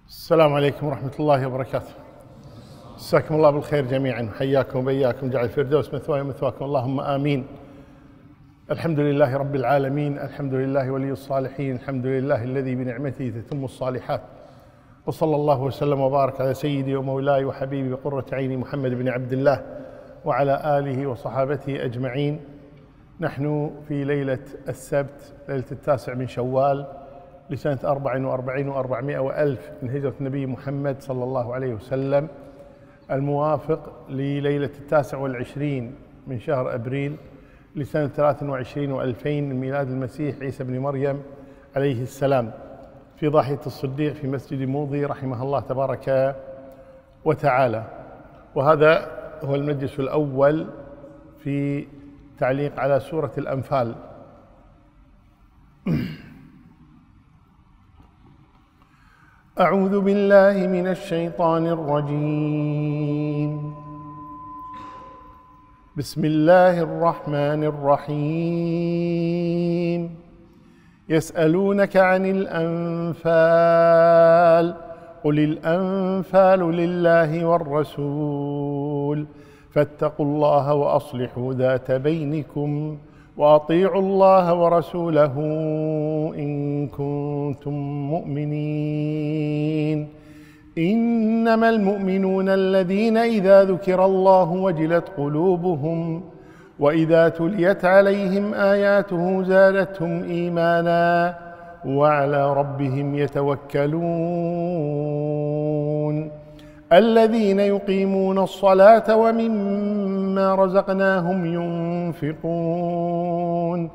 السلام عليكم ورحمة الله وبركاته. مساكم الله بالخير جميعا، حياكم وبياكم، جعل الفردوس مثواي ومثواكم، اللهم آمين. الحمد لله رب العالمين، الحمد لله ولي الصالحين، الحمد لله الذي بنعمته تتم الصالحات، وصلى الله وسلم وبارك على سيدي ومولاي وحبيبي وقرة عيني محمد بن عبد الله وعلى آله وصحابته أجمعين. نحن في ليلة السبت، ليلة 9 من شوال لسنة 44 و400 وألف من هجرة النبي محمد صلى الله عليه وسلم، الموافق لليلة 29 من شهر أبريل لسنة 23 و2000 من ميلاد المسيح عيسى بن مريم عليه السلام، في ضاحية الصديق في مسجد موضي رحمه الله تبارك وتعالى. وهذا هو المجلس الأول في تعليق على سورة الأنفال. أعوذ بالله من الشيطان الرجيم. بسم الله الرحمن الرحيم. يسألونك عن الأنفال، قل الأنفال لله والرسول، فاتقوا الله وأصلحوا ذات بينكم، وأطيعوا الله ورسوله إن كنتم مؤمنين. إنما المؤمنون الذين إذا ذكر الله وجلت قلوبهم وإذا تليت عليهم آياته زادتهم إيمانا وعلى ربهم يتوكلون. الذين يقيمون الصلاة ومما رزقناهم ينفقون،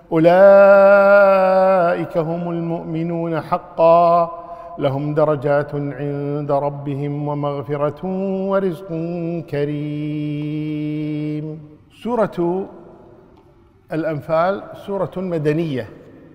أولئك هم المؤمنون حقا، لهم درجات عند ربهم ومغفرة ورزق كريم. سورة الأنفال سورة مدنية،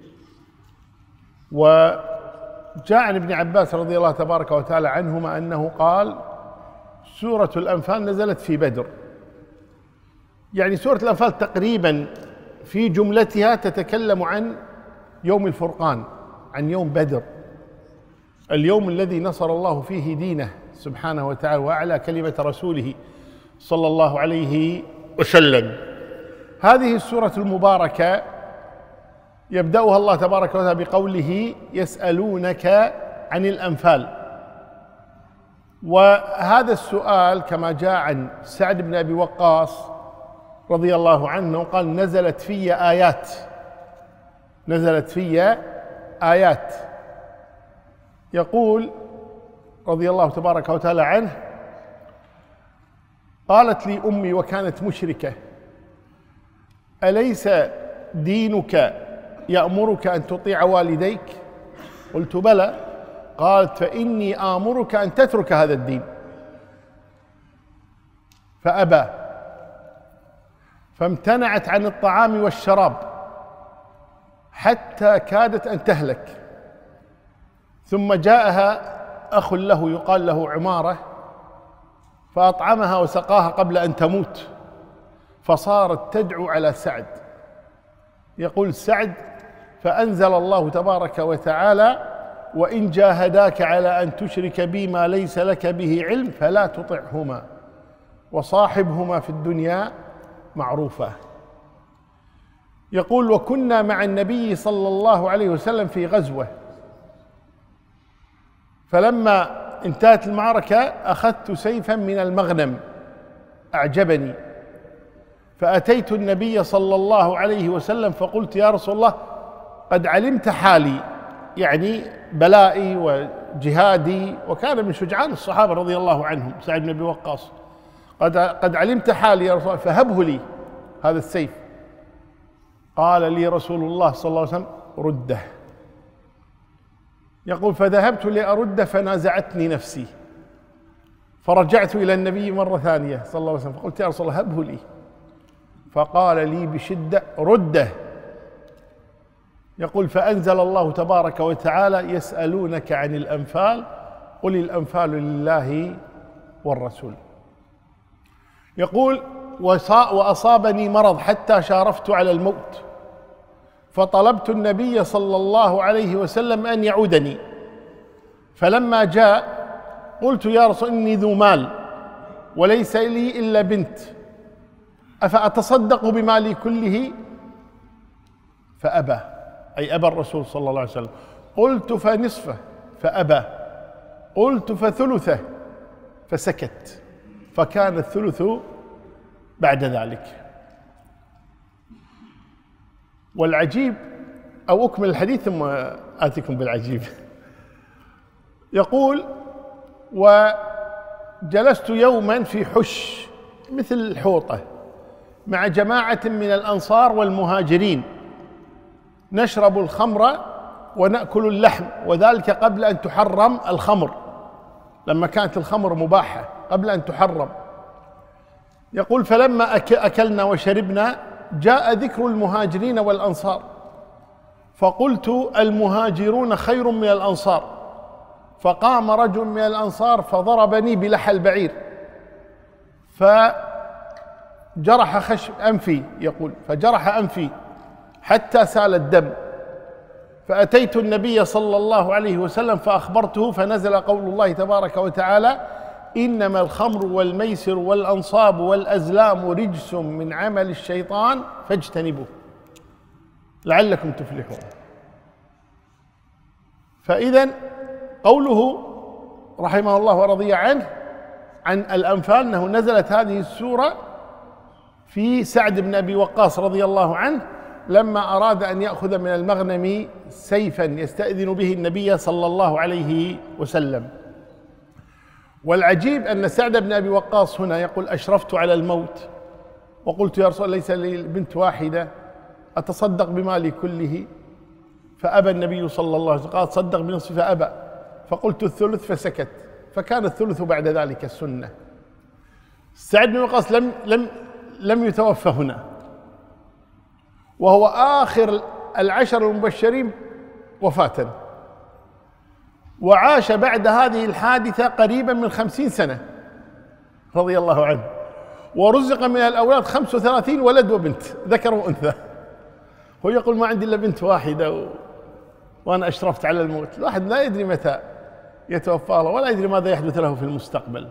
وجاء عن ابن عباس رضي الله تبارك وتعالى عنهما أنه قال: سورة الأنفال نزلت في بدر. يعني سورة الأنفال تقريبا في جملتها تتكلم عن يوم الفرقان، عن يوم بدر، اليوم الذي نصر الله فيه دينه سبحانه وتعالى وأعلى كلمة رسوله صلى الله عليه وسلم. هذه السورة المباركة يبدأها الله تبارك وتعالى بقوله: يسألونك عن الأنفال. وهذا السؤال كما جاء عن سعد بن أبي وقاص رضي الله عنه قال: نزلت في آيات، نزلت في آيات. يقول رضي الله تبارك وتعالى عنه: قالت لي أمي وكانت مشركة: أليس دينك يأمرك أن تطيع والديك؟ قلت: بلى. قالت: فإني آمرك أن تترك هذا الدين. فأبى، فامتنعت عن الطعام والشراب حتى كادت أن تهلك. ثم جاءها أخ له يقال له عمارة فأطعمها وسقاها قبل أن تموت، فصارت تدعو على سعد. يقول سعد: فأنزل الله تبارك وتعالى: وإن جاهداك على أن تشرك بي ما ليس لك به علم فلا تطعهما وصاحبهما في الدنيا معروفا. يقول: وكنا مع النبي صلى الله عليه وسلم في غزوة، فلما انتهت المعركة أخذت سيفا من المغنم أعجبني، فأتيت النبي صلى الله عليه وسلم فقلت: يا رسول الله، قد علمت حالي، يعني بلائي وجهادي، وكان من شجعان الصحابة رضي الله عنهم سعد بن أبي وقاص. قد علمت حالي يا رسول الله، فهبه لي هذا السيف. قال لي رسول الله صلى الله عليه وسلم: رده. يقول: فذهبت لأرده فنازعتني نفسي، فرجعت إلى النبي مرة ثانية صلى الله عليه وسلم فقلت: يا رسول الله، هبه لي. فقال لي بشدة: رده. يقول: فأنزل الله تبارك وتعالى: يسألونك عن الأنفال، قل الأنفال لله والرسول. يقول: وأصابني مرض حتى شارفت على الموت، فطلبت النبي صلى الله عليه وسلم أن يعودني، فلما جاء قلت يا رسول إني ذو مال وليس لي إلا بنت، أفأتصدق بمالي كله؟ فأبى، أي أبى الرسول صلى الله عليه وسلم. قلت فنصفه، فأبى. قلت فثلثه، فسكت، فكان الثلث بعد ذلك. والعجيب، أو أكمل الحديث ثم آتيكم بالعجيب. يقول: وجلست يوما في حش مثل الحوطة مع جماعة من الأنصار والمهاجرين نشرب الخمر ونأكل اللحم، وذلك قبل أن تحرم الخمر، لما كانت الخمر مباحة قبل أن تحرم. يقول: فلما أكلنا وشربنا جاء ذكر المهاجرين والأنصار، فقلت: المهاجرون خير من الأنصار. فقام رجل من الأنصار فضربني بلحى البعير فجرح أنفي، يقول: فجرح أنفي حتى سال الدم، فأتيت النبي صلى الله عليه وسلم فأخبرته، فنزل قول الله تبارك وتعالى: إنما الخمر والميسر والأنصاب والأزلام رجس من عمل الشيطان فاجتنبوه لعلكم تفلحون. فإذن قوله رحمه الله ورضي عنه عن الأنفال أنه نزلت هذه السورة في سعد بن أبي وقاص رضي الله عنه لما أراد أن يأخذ من المغنم سيفا يستأذن به النبي صلى الله عليه وسلم. والعجيب أن سعد بن أبي وقاص هنا يقول: أشرفت على الموت وقلت يا رسول الله ليس لي بنت واحدة، أتصدق بمالي كله؟ فأبى النبي صلى الله عليه وسلم، قال: تصدق بنصف، فأبى. فقلت الثلث، فسكت، فكان الثلث بعد ذلك السنة. سعد بن وقاص لم يتوفى هنا، وهو آخر العشر المبشرين وفاة، وعاش بعد هذه الحادثة قريبا من 50 سنة رضي الله عنه، ورزق من الأولاد 35 ولد وبنت، ذكر وأنثى. هو يقول: ما عندي إلا بنت واحدة وأنا أشرفت على الموت. الواحد لا يدري متى يتوفى الله، ولا يدري ماذا يحدث له في المستقبل.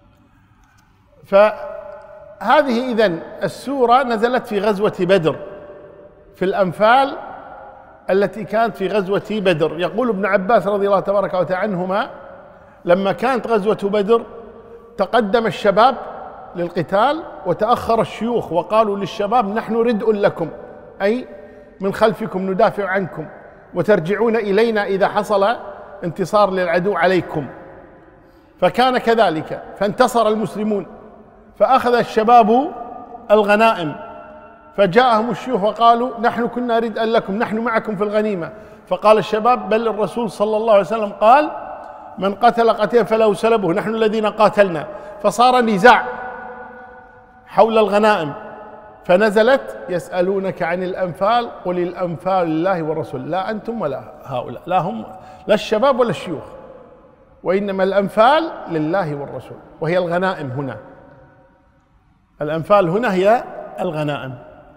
فهذه إذن السورة نزلت في غزوة بدر، في الأنفال التي كانت في غزوة بدر. يقول ابن عباس رضي الله تبارك وتعالى عنهما: لما كانت غزوة بدر تقدم الشباب للقتال وتأخر الشيوخ، وقالوا للشباب: نحن ردء لكم، أي من خلفكم ندافع عنكم، وترجعون إلينا إذا حصل انتصار للعدو عليكم. فكان كذلك، فانتصر المسلمون، فأخذ الشباب الغنائم، فجاءهم الشيوخ وقالوا: نحن كنا ردءا لكم، نحن معكم في الغنيمة. فقال الشباب: بل الرسول صلى الله عليه وسلم قال: من قتل قتيلا فله سلبه، نحن الذين قاتلنا. فصار نزاع حول الغنائم، فنزلت: يسألونك عن الأنفال قل الأنفال لله والرسول، لا أنتم ولا هؤلاء، لا الشباب ولا الشيوخ، وإنما الأنفال لله والرسول، وهي الغنائم هنا. الأنفال هنا هي الغنائم.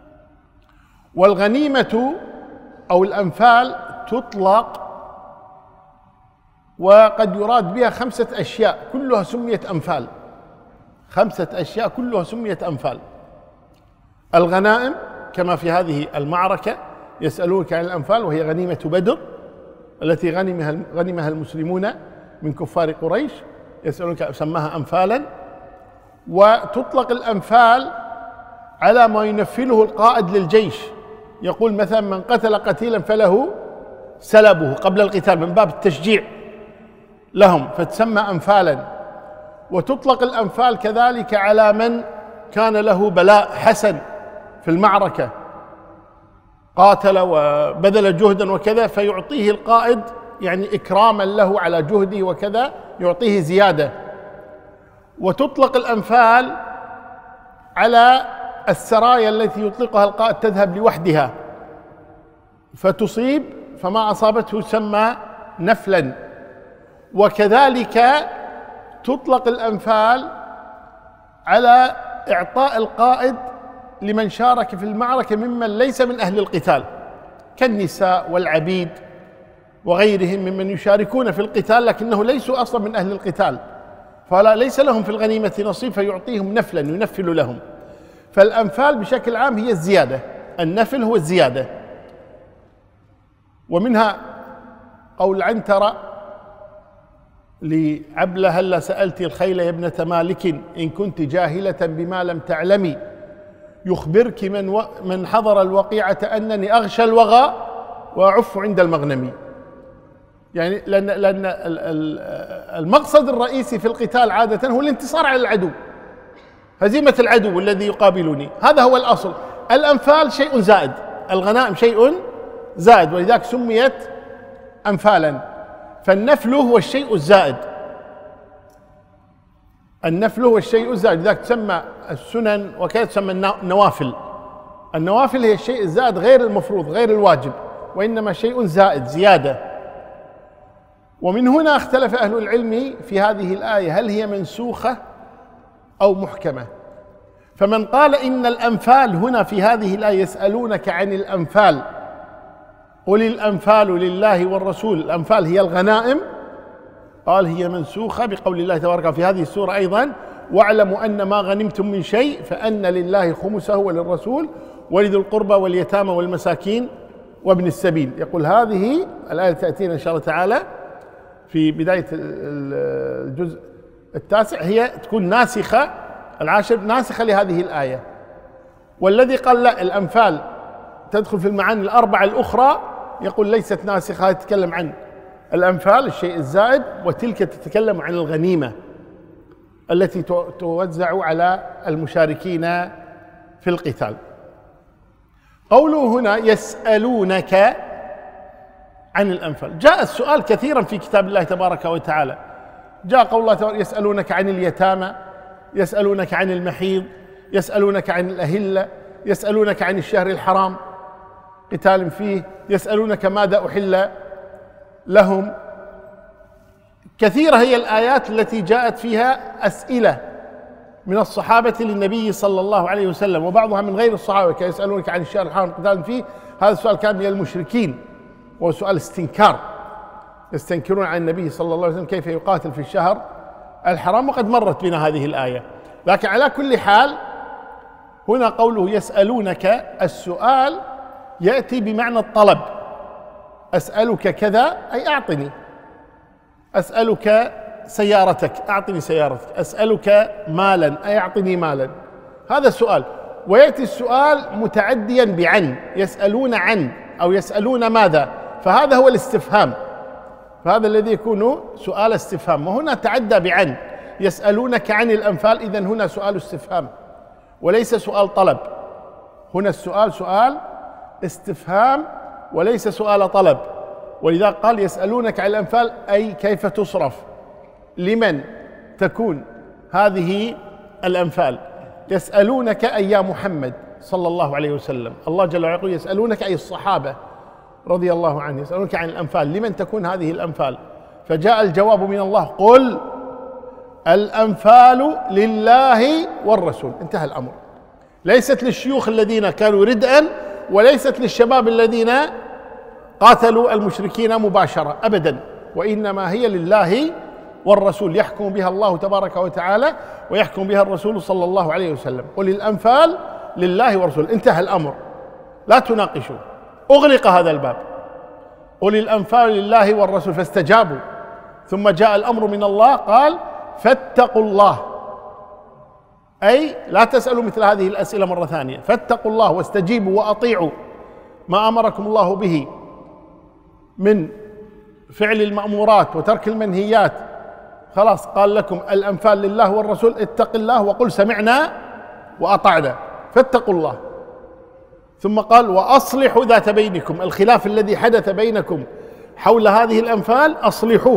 والغنيمة أو الأنفال تطلق وقد يراد بها 5 أشياء كلها سميت أنفال، 5 أشياء كلها سميت أنفال. الغنائم كما في هذه المعركة، يسألونك عن الأنفال، وهي غنيمة بدر التي غنمها المسلمون من كفار قريش، يسألونك، سماها أنفالا. وتطلق الأنفال على ما ينفله القائد للجيش، يقول مثلا: من قتل قتيلا فله سلبه قبل القتال، من باب التشجيع لهم، فتسمى أنفالا. وتطلق الأنفال كذلك على من كان له بلاء حسن في المعركة، قاتل وبذل جهدا وكذا، فيعطيه القائد يعني إكراما له على جهده وكذا، يعطيه زيادة. وتطلق الأنفال على السرايا التي يطلقها القائد، تذهب لوحدها فتصيب، فما أصابته يسمى نفلا. وكذلك تطلق الأنفال على إعطاء القائد لمن شارك في المعركة ممن ليس من أهل القتال، كالنساء والعبيد وغيرهم ممن يشاركون في القتال لكنه ليسوا أصلا من أهل القتال، فلا ليس لهم في الغنيمة نصيب فيعطيهم نفلا ينفل لهم. فالأنفال بشكل عام هي الزيادة، النفل هو الزيادة. ومنها قول عنترة لعبلة: هلا سألت الخيل يا ابنة مالك إن كنت جاهلة بما لم تعلمي، يخبرك من حضر الوقيعة أنني أغشى الوغى وأعف عند المغنم. يعني لأن المقصد الرئيسي في القتال عادة هو الانتصار على العدو، هزيمة العدو الذي يقابلني، هذا هو الأصل. الأنفال شيء زائد، الغنائم شيء زائد، ولذلك سميت أنفالا. فالنفل هو الشيء الزائد، النفل هو الشيء الزائد، لذلك تسمى السنن وكذا تسمى النوافل. النوافل هي الشيء الزائد غير المفروض غير الواجب، وإنما شيء زائد زيادة. ومن هنا اختلف أهل العلم في هذه الآية هل هي منسوخة أو محكمة. فمن قال إن الأنفال هنا في هذه الآية يسألونك عن الأنفال قل الأنفال لله والرسول، الأنفال هي الغنائم، قال هي منسوخة بقول الله تبارك في هذه السورة أيضا: واعلموا أن ما غنمتم من شيء فأن لله خمسه وللرسول ولذي القربى واليتامى والمساكين وابن السبيل. يقول هذه الآية تأتينا إن شاء الله تعالى في بداية الجزء التاسع، هي تكون ناسخة، العاشر ناسخة لهذه الآية. والذي قال لا الأنفال تدخل في المعاني الأربعة الأخرى يقول ليست ناسخة، تتكلم عن الأنفال الشيء الزائد، وتلك تتكلم عن الغنيمة التي توزع على المشاركين في القتال. قوله هنا يسألونك عن الأنفال، جاء السؤال كثيرا في كتاب الله تبارك وتعالى. جاء قول الله تبارك يسألونك عن اليتامى، يسألونك عن المحيض، يسألونك عن الأهلة، يسألونك عن الشهر الحرام قتال فيه، يسألونك ماذا أحل لهم. كثيرة هي الآيات التي جاءت فيها أسئلة من الصحابة للنبي صلى الله عليه وسلم، وبعضها من غير الصحابة، يسألونك عن الشهر الحرام قتال فيه، هذا السؤال كان من المشركين وهو سؤال استنكار، يستنكرون عن النبي صلى الله عليه وسلم كيف يقاتل في الشهر الحرام، وقد مرت بنا هذه الآية. لكن على كل حال هنا قوله يسألونك، السؤال يأتي بمعنى الطلب، أسألك كذا أي أعطني، أسألك سيارتك أعطني سيارتك، أسألك مالا أي أعطني مالا، هذا السؤال. ويأتي السؤال متعديا بعن، يسألون عن أو يسألون ماذا، فهذا هو الاستفهام، فهذا الذي يكون سؤال استفهام. وهنا تعدى بعن، يسألونك عن الأنفال، إذن هنا سؤال استفهام وليس سؤال طلب، هنا السؤال سؤال استفهام وليس سؤال طلب. ولذا قال يسألونك عن الأنفال أي كيف تصرف، لمن تكون هذه الأنفال. يسألونك أي يا محمد صلى الله عليه وسلم، الله جل وعلا يقول يسألونك أي الصحابة رضي الله عنهم، يسألونك عن الأنفال، لمن تكون هذه الأنفال؟ فجاء الجواب من الله: قل الأنفال لله والرسول. انتهى الأمر، ليست للشيوخ الذين كانوا ردءا، وليست للشباب الذين قاتلوا المشركين مباشرة أبدا، وإنما هي لله والرسول، يحكم بها الله تبارك وتعالى ويحكم بها الرسول صلى الله عليه وسلم. قل الأنفال لله والرسول، انتهى الأمر، لا تناقشوا، أغلق هذا الباب. قل الأنفال لله والرسول، فاستجابوا. ثم جاء الأمر من الله قال فاتقوا الله، أي لا تسألوا مثل هذه الأسئلة مرة ثانية، فاتقوا الله واستجيبوا وأطيعوا ما أمركم الله به من فعل المأمورات وترك المنهيات. خلاص قال لكم الأنفال لله والرسول، اتق الله وقل سمعنا وأطعنا، فاتقوا الله. ثم قال وأصلحوا ذات بينكم، الخلاف الذي حدث بينكم حول هذه الأنفال أصلحوه،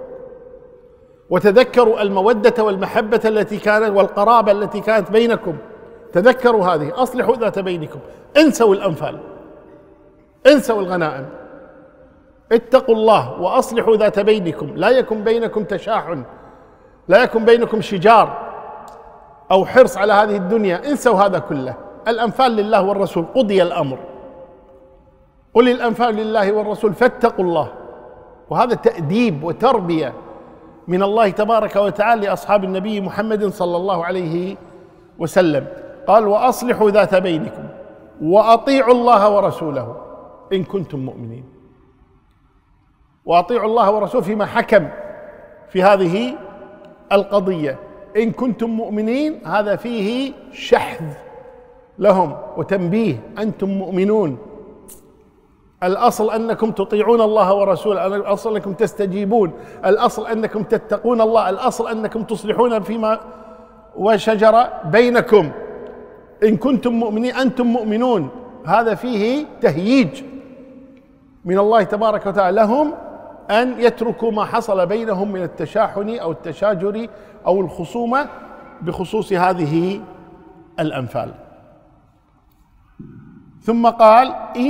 وتذكروا المودة والمحبة التي كانت والقرابة التي كانت بينكم، تذكروا هذه، أصلحوا ذات بينكم، انسوا الأنفال، انسوا الغنائم، اتقوا الله وأصلحوا ذات بينكم، لا يكن بينكم تشاحن، لا يكن بينكم شجار أو حرص على هذه الدنيا، انسوا هذا كله. الأنفال لله والرسول، قضي الأمر. قل الأنفال لله والرسول فاتقوا الله وهذا تأديب وتربية من الله تبارك وتعالى لأصحاب النبي محمد صلى الله عليه وسلم. قال: وأصلحوا ذات بينكم وأطيعوا الله ورسوله إن كنتم مؤمنين. وأطيعوا الله ورسوله فيما حكم في هذه القضية. إن كنتم مؤمنين هذا فيه شحذ لهم وتنبيه: أنتم مؤمنون، الأصل أنكم تطيعون الله ورسوله، الأصل أنكم تستجيبون، الأصل أنكم تتقون الله، الأصل أنكم تصلحون فيما وشجر بينكم. إن كنتم مؤمنين أنتم مؤمنون، هذا فيه تهييج من الله تبارك وتعالى لهم أن يتركوا ما حصل بينهم من التشاحن أو التشاجر أو الخصومة بخصوص هذه الأنفال. ثم قال: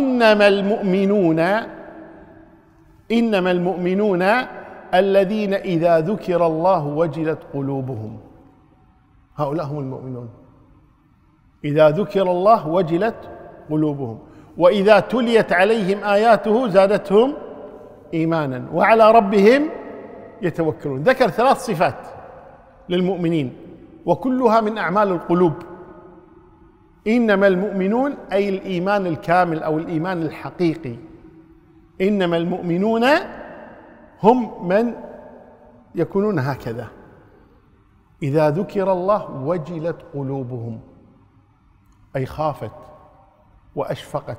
إنما المؤمنون الذين إذا ذكر الله وجلت قلوبهم. هؤلاء هم المؤمنون، إذا ذكر الله وجلت قلوبهم، وإذا تليت عليهم آياته زادتهم إيمانا وعلى ربهم يتوكلون. ذكر 3 صفات للمؤمنين وكلها من أعمال القلوب. إنما المؤمنون أي الإيمان الكامل أو الإيمان الحقيقي. إنما المؤمنون هم من يكونون هكذا: إذا ذكر الله وجلت قلوبهم، أي خافت وأشفقت.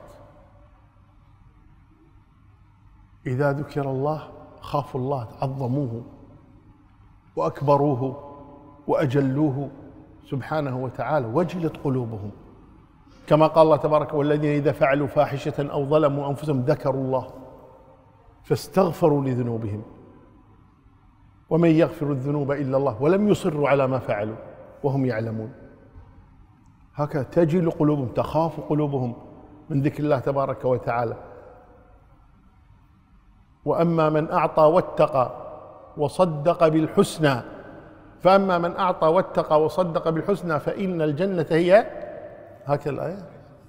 إذا ذكر الله خافوا الله، عظموه وأكبروه وأجلوه سبحانه وتعالى، وجلت قلوبهم. كما قال الله تبارك: والذين إذا فعلوا فاحشة أو ظلموا أنفسهم ذكروا الله فاستغفروا لذنوبهم ومن يغفر الذنوب إلا الله ولم يصروا على ما فعلوا وهم يعلمون. هكذا تجل قلوبهم، تخاف قلوبهم من ذكر الله تبارك وتعالى. وأما من أعطى واتقى وصدق بالحسنى، فأما من أعطى واتقى وصدق بالحسنى فإن الجنة هي، هكذا الآية،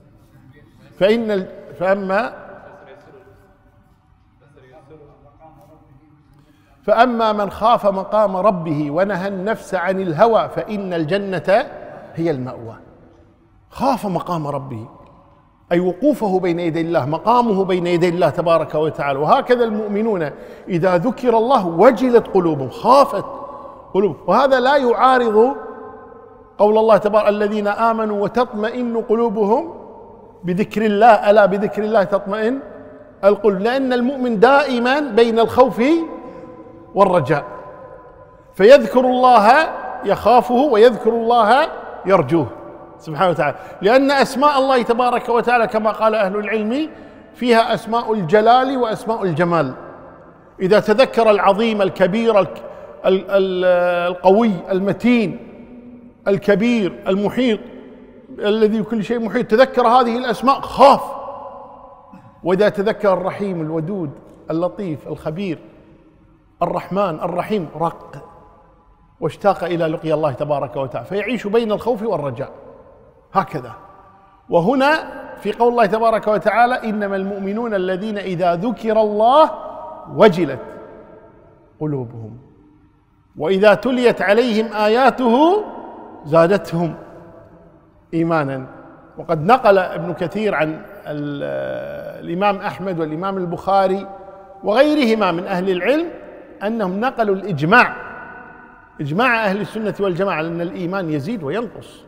فأما من خاف مقام ربه ونهى النفس عن الهوى فإن الجنة هي المأوى. خاف مقام ربه أي وقوفه بين يدي الله، مقامه بين يدي الله تبارك وتعالى. وهكذا المؤمنون إذا ذكر الله وجلت قلوبهم، خافت قلوبهم. وهذا لا يعارض قول الله تبارك: الذين آمنوا وتطمئن قلوبهم بذكر الله، ألا بذكر الله تطمئن القلوب. لأن المؤمن دائما بين الخوف والرجاء، فيذكر الله يخافه ويذكر الله يرجوه سبحانه وتعالى. لأن أسماء الله تبارك وتعالى كما قال أهل العلم فيها أسماء الجلال وأسماء الجمال. إذا تذكر العظيم الكبير القوي المتين الكبير المحيط الذي بكل شيء محيط، تذكر هذه الأسماء خاف. وإذا تذكر الرحيم الودود اللطيف الخبير الرحمن الرحيم رق واشتاق إلى لقيا الله تبارك وتعالى، فيعيش بين الخوف والرجاء هكذا. وهنا في قول الله تبارك وتعالى: إنما المؤمنون الذين إذا ذكر الله وجلت قلوبهم وإذا تليت عليهم آياته زادتهم إيمانا. وقد نقل ابن كثير عن الإمام أحمد والإمام البخاري وغيرهما من أهل العلم أنهم نقلوا الإجماع، إجماع أهل السنة والجماعة، لأن الإيمان يزيد وينقص.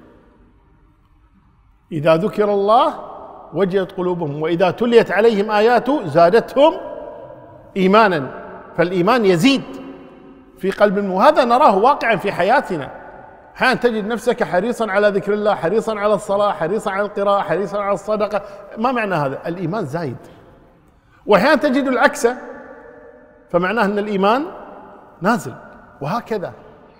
إذا ذكر الله وجلت قلوبهم وإذا تليت عليهم آياته زادتهم إيمانا. فالإيمان يزيد في قلب وهذا نراه واقعا في حياتنا. أحيانا تجد نفسك حريصا على ذكر الله، حريصا على الصلاة، حريصا على القراءة، حريصا على الصدقة. ما معنى هذا؟ الإيمان زايد. وأحيانا تجد العكس، فمعناه أن الإيمان نازل. وهكذا.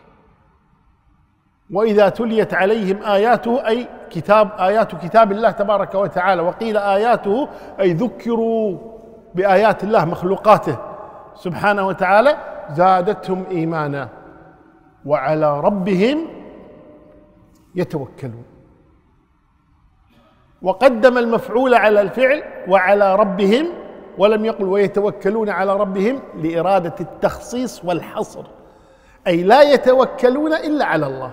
وإذا تليت عليهم آياته أي آيات كتاب الله تبارك وتعالى، وقيل آياته أي ذكروا بآيات الله مخلوقاته سبحانه وتعالى، زادتهم إيمانا وعلى ربهم يتوكلون. وقدم المفعول على الفعل وعلى ربهم ولم يقل ويتوكلون على ربهم لإرادة التخصيص والحصر، أي لا يتوكلون إلا على الله.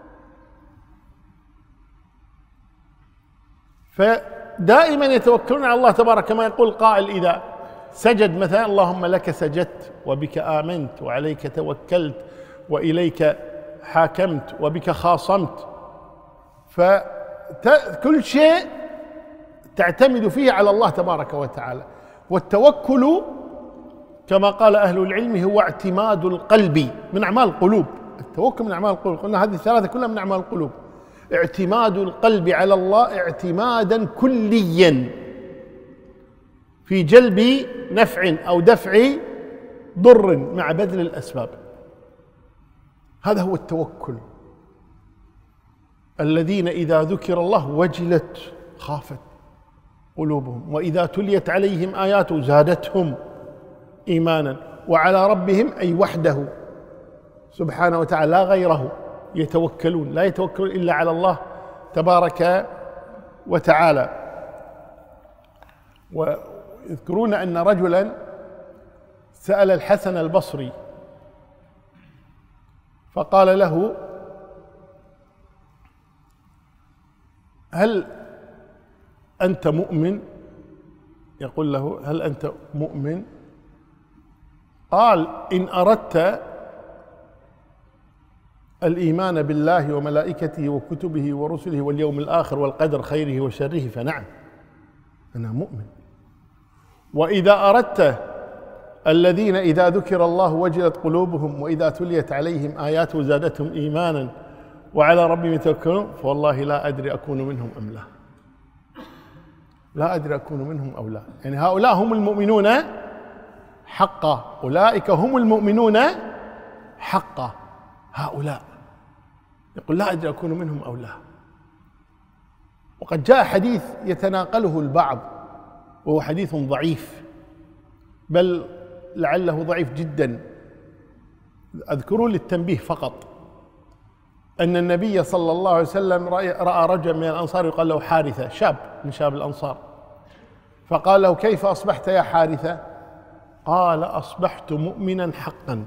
فدائما يتوكلون على الله تبارك، كما يقول قائل إذا سجد مثلا: اللهم لك سجدت وبك آمنت وعليك توكلت وإليك حاكمت وبك خاصمت. فكل شيء تعتمد فيه على الله تبارك وتعالى. والتوكل كما قال أهل العلم هو اعتماد القلب من أعمال القلوب. التوكل من أعمال القلوب، قلنا هذه الثلاثة كلها من أعمال القلوب. اعتماد القلب على الله اعتمادا كليا في جلب نفع أو دفع ضر مع بذل الأسباب. هذا هو التوكل. الذين إذا ذكر الله وجلت خافت قلوبهم وإذا تليت عليهم آياته زادتهم إيمانا وعلى ربهم أي وحده سبحانه وتعالى لا غيره يتوكلون، لا يتوكلون إلا على الله تبارك وتعالى. ويذكرون أن رجلا سأل الحسن البصري فقال له: هل أنت مؤمن؟ يقول له: هل أنت مؤمن؟ قال: إن أردت الإيمان بالله وملائكته وكتبه ورسله واليوم الآخر والقدر خيره وشره فنعم، أنا مؤمن. وإذا أردت الذين إذا ذكر الله وجلت قلوبهم وإذا تليت عليهم آياته زادتهم إيمانا وعلى ربهم يتوكلون فوالله لا أدري أكون منهم أم لا. لا أدري أكون منهم أو لا، يعني هؤلاء هم المؤمنون حقا، أولئك هم المؤمنون حقا. هؤلاء يقول: لا أدري أكون منهم أو لا. وقد جاء حديث يتناقله البعض وهو حديث ضعيف، بل لعله ضعيف جدا، أذكره للتنبيه فقط، أن النبي صلى الله عليه وسلم رأى رجل من الأنصار يقال له حارثة، شاب من شاب الأنصار، فقال له: كيف أصبحت يا حارثة؟ قال: أصبحت مؤمنا حقا.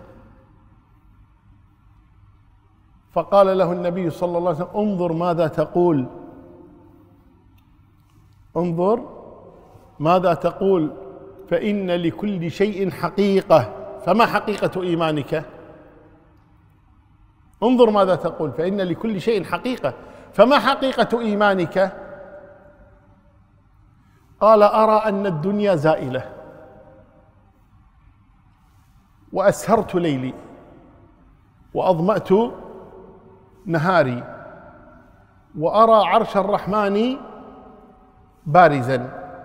فقال له النبي صلى الله عليه وسلم: انظر ماذا تقول، انظر ماذا تقول، فإن لكل شيء حقيقة، فما حقيقة إيمانك؟ انظر ماذا تقول، فإن لكل شيء حقيقة، فما حقيقة إيمانك؟ قال: أرى أن الدنيا زائلة وأسهرت ليلي وأظمأت نهاري وأرى عرش الرحمن بارزا،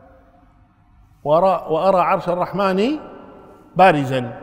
وأرى عرش الرحمن بارزا،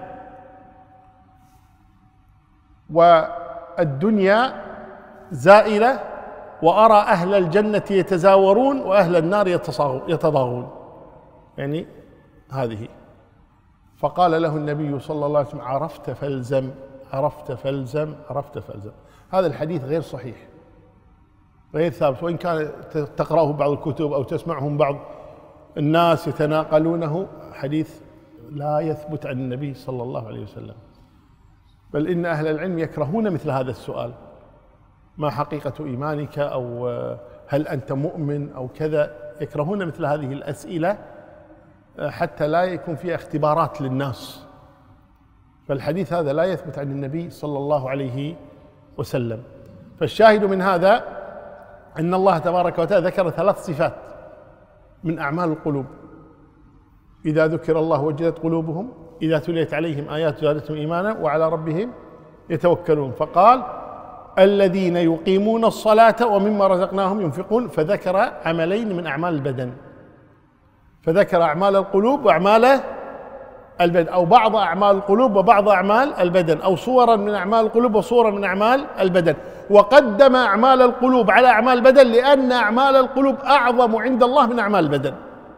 والدنيا زائلة، وأرى أهل الجنة يتزاورون وأهل النار يتضاغون، يعني هذه. فقال له النبي صلى الله عليه وسلم: عرفت فالزم، عرفت فالزم، عرفت فالزم. هذا الحديث غير صحيح، غير ثابت، وإن كان تقرأه بعض الكتب أو تسمعهم بعض الناس يتناقلونه، حديث لا يثبت عن النبي صلى الله عليه وسلم. بل إن أهل العلم يكرهون مثل هذا السؤال: ما حقيقة إيمانك؟ أو هل أنت مؤمن؟ أو كذا، يكرهون مثل هذه الأسئلة حتى لا يكون فيها اختبارات للناس. فالحديث هذا لا يثبت عن النبي صلى الله عليه وسلم. فالشاهد من هذا أن الله تبارك وتعالى ذكر 3 صفات من أعمال القلوب: إذا ذكر الله وجلت قلوبهم، إذا تليت عليهم آيات زادتهم إيمانا، وعلى ربهم يتوكلون. فقال: الذين يقيمون الصلاة ومما رزقناهم ينفقون، فذكر عملين من أعمال البدن، فذكر أعمال القلوب وأعمال البدن، أو بعض أعمال القلوب وبعض أعمال البدن، أو صورا من أعمال القلوب وصورا من أعمال البدن. وقدم أعمال القلوب على أعمال البدن لأن أعمال القلوب أعظم عند الله من أعمال البدن.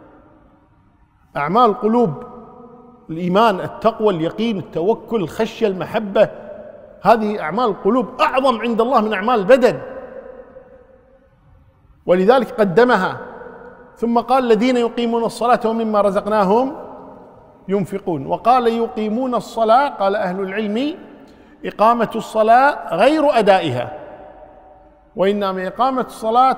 أعمال القلوب، الإيمان، التقوى، اليقين، التوكل، الخشية، المحبة، هذه أعمال القلوب أعظم عند الله من أعمال البدن، ولذلك قدمها. ثم قال الذين يقيمون الصلاة ومما رزقناهم ينفقون. وقال يقيمون الصلاة، قال أهل العلم إقامة الصلاة غير أدائها، وإنما إقامة الصلاة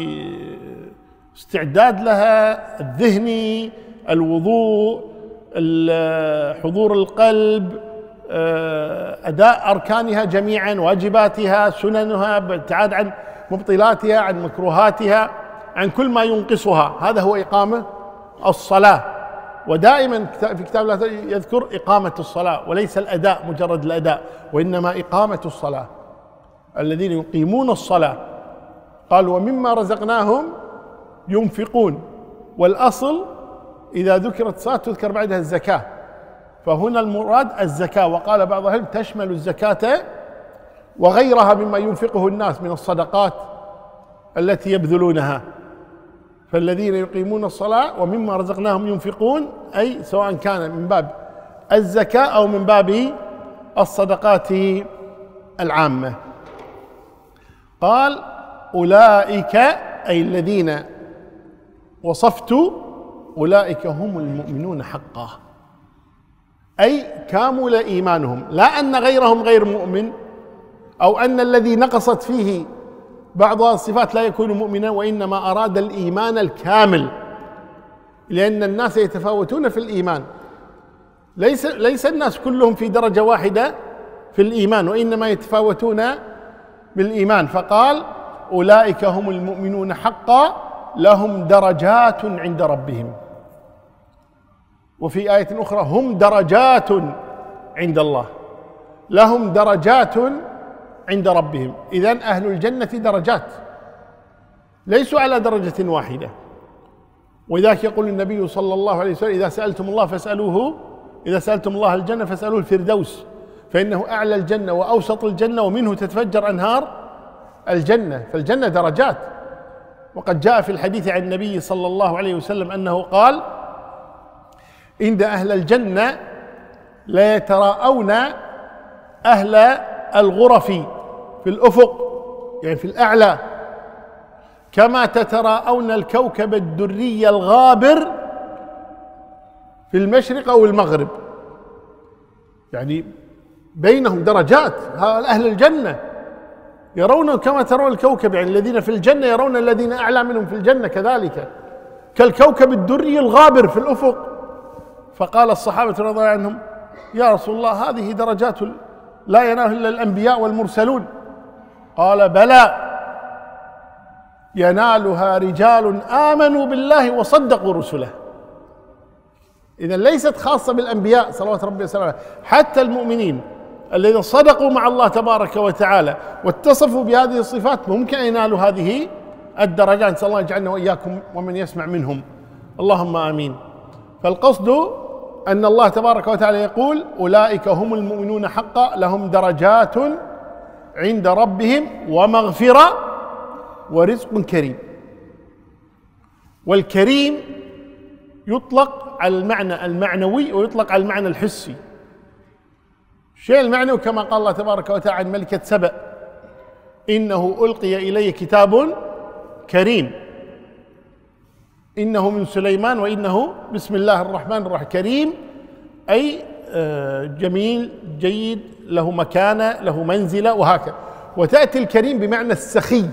باستعداد لها الذهني، الوضوء، حضور القلب، أداء أركانها جميعا، واجباتها، سننها، ابتعاد عن مبطلاتها، عن مكروهاتها، عن كل ما ينقصها. هذا هو إقامة الصلاة. ودائما في كتاب الله يذكر إقامة الصلاة وليس الأداء، مجرد الأداء، وإنما إقامة الصلاة. الذين يقيمون الصلاة، قال ومما رزقناهم ينفقون. والأصل إذا ذكرت الصلاة تذكر بعدها الزكاة، فهنا المراد الزكاة. وقال بعض العلم تشمل الزكاة وغيرها مما ينفقه الناس من الصدقات التي يبذلونها. فالذين يقيمون الصلاة ومما رزقناهم ينفقون، أي سواء كان من باب الزكاة أو من باب الصدقات العامة. قال أولئك، أي الذين وصفت، أولئك هم المؤمنون حقا، أي كامل إيمانهم، لا أن غيرهم غير مؤمن أو أن الذي نقصت فيه بعض الصفات لا يكون مؤمنا، وإنما أراد الإيمان الكامل، لأن الناس يتفاوتون في الإيمان، ليس الناس كلهم في درجة واحدة في الإيمان، وإنما يتفاوتون بالإيمان. فقال أولئك هم المؤمنون حقا لهم درجات عند ربهم. وفي آية أخرى هم درجات عند الله، لهم درجات عند ربهم. إذن أهل الجنة درجات، ليسوا على درجة واحدة. ولذلك يقول النبي صلى الله عليه وسلم إذا سألتم الله الجنة فاسألوه الفردوس، فإنه أعلى الجنة وأوسط الجنة ومنه تتفجر أنهار الجنة. فالجنة درجات. وقد جاء في الحديث عن النبي صلى الله عليه وسلم أنه قال إن أهل الجنة لا يتراءون أهل الغرف في الأفق، يعني في الأعلى، كما تتراءون الكوكب الدري الغابر في المشرق أو المغرب. يعني بينهم درجات. أهل الجنة يرون كما ترون الكوكب، يعني الذين في الجنة يرون الذين أعلى منهم في الجنة كذلك، كالكوكب الدري الغابر في الأفق. فقال الصحابة رضي الله عنهم يا رسول الله هذه درجات لا ينالها إلا الأنبياء والمرسلون. قال بلى، ينالها رجال آمنوا بالله وصدقوا رسله. إذن ليست خاصة بالأنبياء صلوات ربي وسلامه، حتى المؤمنين الذين صدقوا مع الله تبارك وتعالى واتصفوا بهذه الصفات ممكن أن ينالوا هذه الدرجات. نسأل الله يجعلنا وإياكم ومن يسمع منهم، اللهم آمين. فالقصد أن الله تبارك وتعالى يقول أولئك هم المؤمنون حقا لهم درجات عند ربهم ومغفرة ورزق كريم. والكريم يطلق على المعنى المعنوي ويطلق على المعنى الحسي. الشيء المعنوي كما قال الله تبارك وتعالى عن ملكة سبأ إنه ألقي إليه كتاب كريم إنه من سليمان وإنه بسم الله الرحمن الرحيم. كريم أي جميل جيد، له مكانة، له منزلة، وهكذا. وتأتي الكريم بمعنى السخي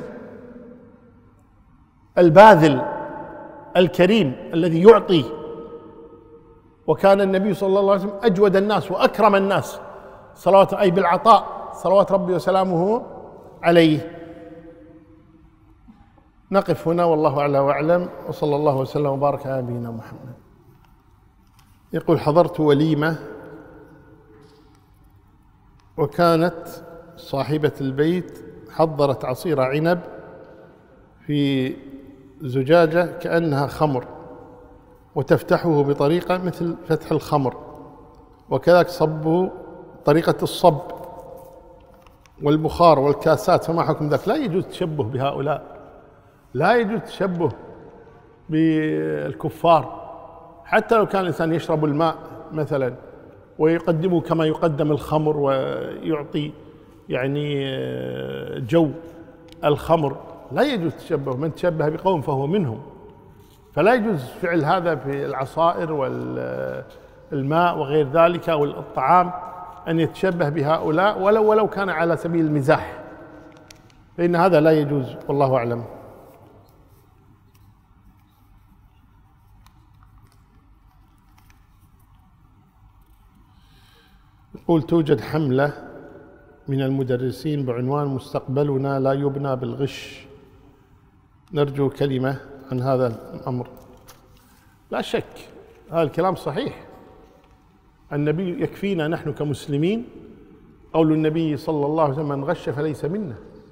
الباذل الكريم الذي يعطي. وكان النبي صلى الله عليه وسلم أجود الناس وأكرم الناس صلوات، أي بالعطاء صلوات ربي وسلامه عليه. نقف هنا والله أعلى وأعلم، وصلى الله وسلم وبارك على نبينا محمد. يقول حضرت وليمة وكانت صاحبة البيت حضرت عصير عنب في زجاجة كأنها خمر، وتفتحه بطريقة مثل فتح الخمر، وكذلك صبه طريقة الصب والبخار والكاسات. فما حكم ذلك؟ لا يجوز التشبه بهؤلاء، لا يجوز التشبه بالكفار، حتى لو كان الإنسان يشرب الماء مثلا ويقدمه كما يقدم الخمر ويعطي يعني جو الخمر، لا يجوز التشبه. من تشبه بقوم فهو منهم. فلا يجوز فعل هذا في العصائر والماء وغير ذلك أو الطعام، أن يتشبه بهؤلاء ولو كان على سبيل المزاح، فإن هذا لا يجوز والله أعلم. يقول توجد حملة من المدرسين بعنوان مستقبلنا لا يبنى بالغش، نرجو كلمة عن هذا الأمر. لا شك هذا الكلام صحيح. النبي يكفينا نحن كمسلمين قول النبي صلى الله عليه وسلم: من غش فليس منا.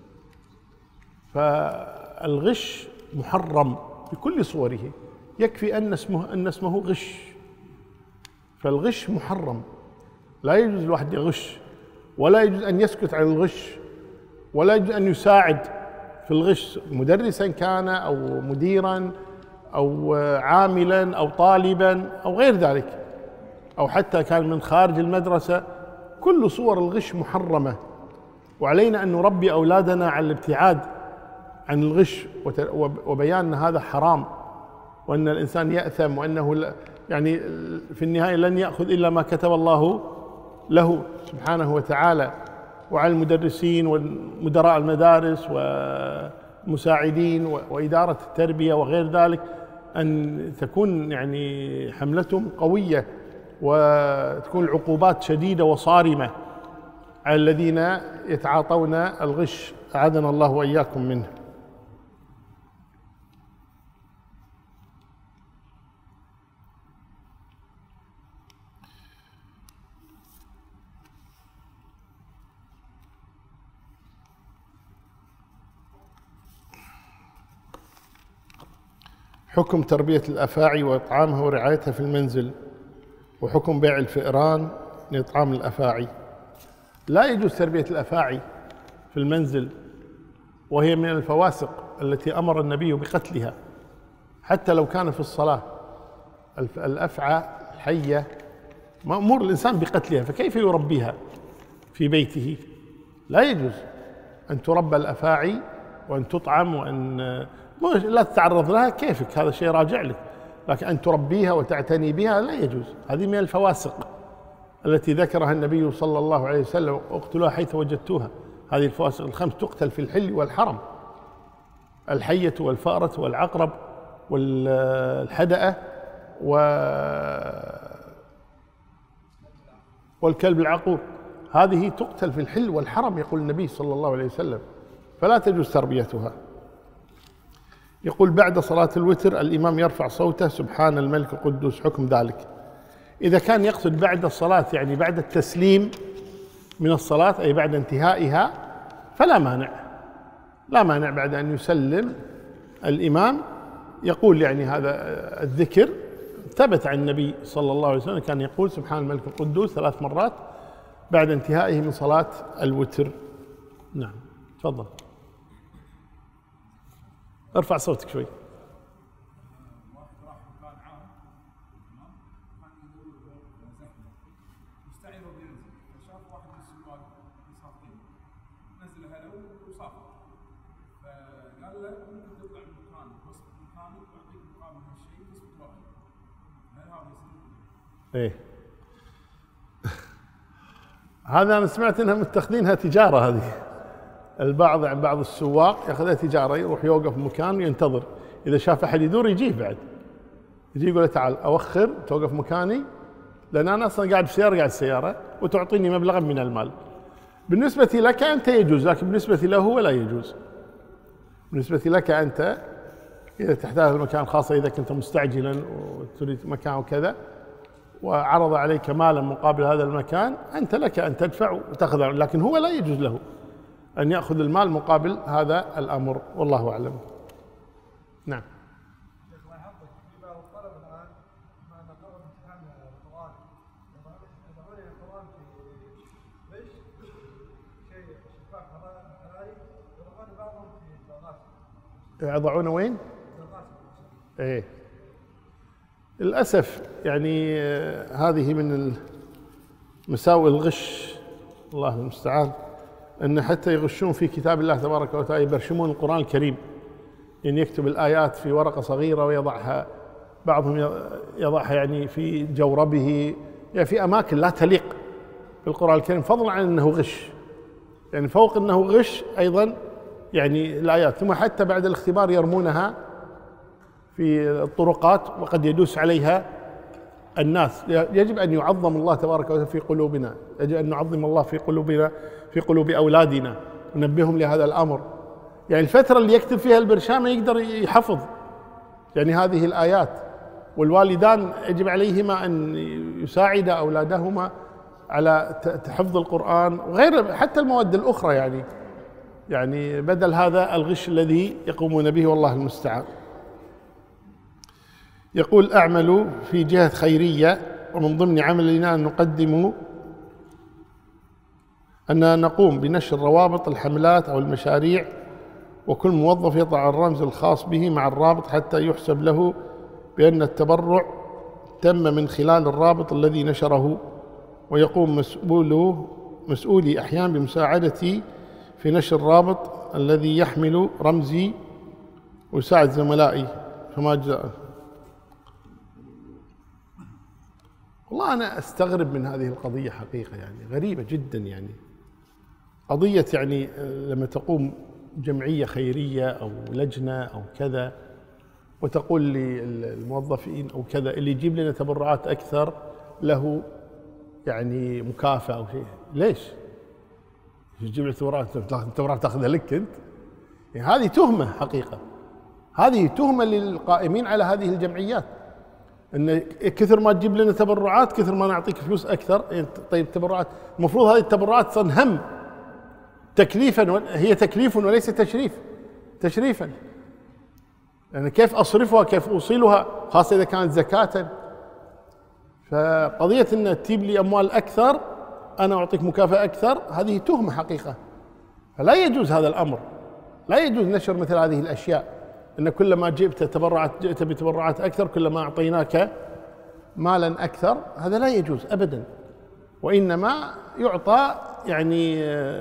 فالغش محرم بكل صوره، يكفي أن اسمه غش، فالغش محرم، لا يجوز الواحد يغش، ولا يجوز أن يسكت عن الغش، ولا يجوز أن يساعد في الغش، مدرسا كان أو مديرا أو عاملا أو طالبا أو غير ذلك، أو حتى كان من خارج المدرسة. كل صور الغش محرمة، وعلينا أن نربي أولادنا على الابتعاد عن الغش وبيان أن هذا حرام، وأن الإنسان يأثم، وأنه يعني في النهاية لن يأخذ إلا ما كتب الله له سبحانه وتعالى. وعلى المدرسين ومدراء المدارس والمساعدين وإدارة التربية وغير ذلك أن تكون يعني حملتهم قوية، وتكون العقوبات شديدة وصارمة على الذين يتعاطون الغش، أعاذنا الله وإياكم منه. حكم تربية الأفاعي وإطعامها ورعايتها في المنزل، وحكم بيع الفئران لإطعام الأفاعي. لا يجوز تربية الأفاعي في المنزل، وهي من الفواسق التي أمر النبي بقتلها، حتى لو كان في الصلاة. الأفعى الحية مأمور الإنسان بقتلها، فكيف يربيها في بيته؟ لا يجوز أن تربى الأفاعي وأن تطعم، وأن لا تتعرض لها كيفك، هذا شيء راجع لك، لكن أن تربيها وتعتني بها لا يجوز. هذه من الفواسق التي ذكرها النبي صلى الله عليه وسلم: اقتلوها حيث وجدتوها. هذه الفواسق الخمس تقتل في الحل والحرم: الحية والفأرة والعقرب والحدأة والكلب العقور، هذه تقتل في الحل والحرم يقول النبي صلى الله عليه وسلم، فلا تجوز تربيتها. يقول بعد صلاة الوتر الإمام يرفع صوته: سبحان الملك القدوس، حكم ذلك. إذا كان يقصد بعد الصلاة يعني بعد التسليم من الصلاة، أي بعد انتهائها، فلا مانع، لا مانع بعد أن يسلم الإمام يقول يعني هذا الذكر. ثبت عن النبي صلى الله عليه وسلم كان يقول سبحان الملك القدوس 3 مرات بعد انتهائه من صلاة الوتر. نعم، تفضل، ارفع صوتك شوي. ايه هذا انا سمعت انها متخذينها تجاره، هذه البعض عن بعض السواق ياخذها تجاره، يروح يوقف مكان وينتظر، اذا شاف احد يدور يجيه، بعد يجي يقول له تعال اوخر توقف مكاني، لان انا اصلا قاعد بسياره، قاعد السياره وتعطيني مبلغا من المال. بالنسبه لك انت يجوز، لكن بالنسبه له هو لا يجوز. بالنسبه لك انت اذا تحتاج المكان، خاصه اذا كنت مستعجلا وتريد مكان وكذا وعرض عليك مالا مقابل هذا المكان، أنت لك أن تدفع وتأخذ، لكن هو لا يجوز له أن يأخذ المال مقابل هذا الأمر، والله أعلم. نعم. الله يحفظك، في بعض الطلبة الآن ما نقرب امتحان القرآن، يضعون القرآن في غش، شيء شفاف حراري، يضعون بعضهم في الغاز. يضعون وين؟ ايه للأسف يعني هذه من مساوئ الغش، الله المستعان، أن حتى يغشون في كتاب الله تبارك وتعالى، يبرشمون القرآن الكريم يعني يكتب الآيات في ورقة صغيرة ويضعها، بعضهم يضعها يعني في جوربه، يعني في أماكن لا تليق بالقرآن الكريم، فضلا عن أنه غش، يعني فوق أنه غش أيضا يعني الآيات. ثم حتى بعد الاختبار يرمونها في الطرقات وقد يدوس عليها الناس. يجب أن يعظم الله تبارك وتعالى في قلوبنا، يجب أن نعظم الله في قلوبنا، في قلوب أولادنا، ننبههم لهذا الأمر. يعني الفترة اللي يكتب فيها البرشامة يقدر يحفظ يعني هذه الآيات، والوالدان يجب عليهما أن يساعدا أولادهما على حفظ القرآن وغير حتى المواد الأخرى، يعني بدل هذا الغش الذي يقومون به، والله المستعان. يقول: أعمل في جهة خيرية، ومن ضمن عملنا أن نقوم بنشر روابط الحملات أو المشاريع، وكل موظف يضع الرمز الخاص به مع الرابط حتى يحسب له بأن التبرع تم من خلال الرابط الذي نشره، ويقوم مسؤولي أحيانا بمساعدتي في نشر الرابط الذي يحمل رمزي، ويساعد زملائي. فما جاء. والله أنا أستغرب من هذه القضية حقيقة، يعني غريبة جدا. يعني قضية يعني لما تقوم جمعية خيرية أو لجنة أو كذا وتقول للموظفين أو كذا اللي يجيب لنا تبرعات أكثر له يعني مكافأة أو شيء. ليش يجيب لي تبرعات تأخذها لك أنت؟ يعني هذه تهمة حقيقة، هذه تهمة للقائمين على هذه الجمعيات، ان كثر ما تجيب لنا تبرعات كثر ما نعطيك فلوس اكثر. يعني طيب تبرعات، المفروض هذه التبرعات صنهم تكليفا، هي تكليف وليس تشريفا. يعني كيف اصرفها، كيف اوصلها، خاصه اذا كانت زكاة. فقضيه ان تجيب لي اموال اكثر انا اعطيك مكافاه اكثر، هذه تهمه حقيقه. فلا يجوز هذا الامر، لا يجوز نشر مثل هذه الاشياء، ان كلما جئت بتبرعات اكثر كلما اعطيناك مالا اكثر. هذا لا يجوز ابدا، وانما يعطى يعني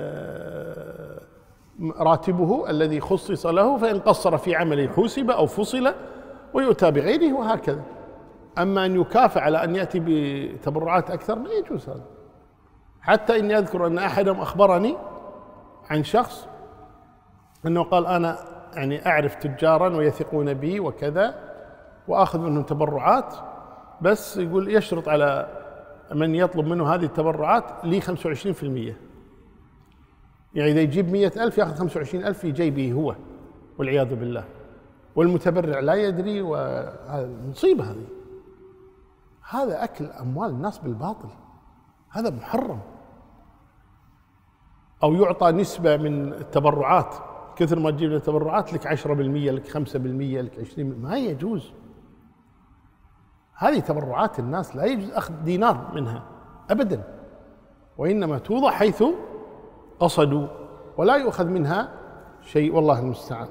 راتبه الذي خصص له، فان قصر في عمله حوسب او فصل ويؤتى بغيره، وهكذا. اما ان يكافئ على ان ياتي بتبرعات اكثر لا يجوز هذا. حتى اني اذكر ان احدهم اخبرني عن شخص انه قال: انا يعني أعرف تجارا ويثقون بي وكذا وآخذ منهم تبرعات، بس يقول يشرط على من يطلب منه هذه التبرعات لي 25%. يعني إذا يجيب 100,000 يأخذ 25,000 في جيبه هو، والعياذ بالله. والمتبرع لا يدري، وهذا مصيبة. هذا أكل أموال الناس بالباطل، هذا محرم. أو يعطى نسبة من التبرعات، كثر ما تجيب لنا تبرعات لك 10%، لك 5%، لك 20%. ما يجوز. هذه تبرعات الناس لا يجوز أخذ دينار منها أبدا، وإنما توضع حيث قصدوا ولا يؤخذ منها شيء، والله المستعان.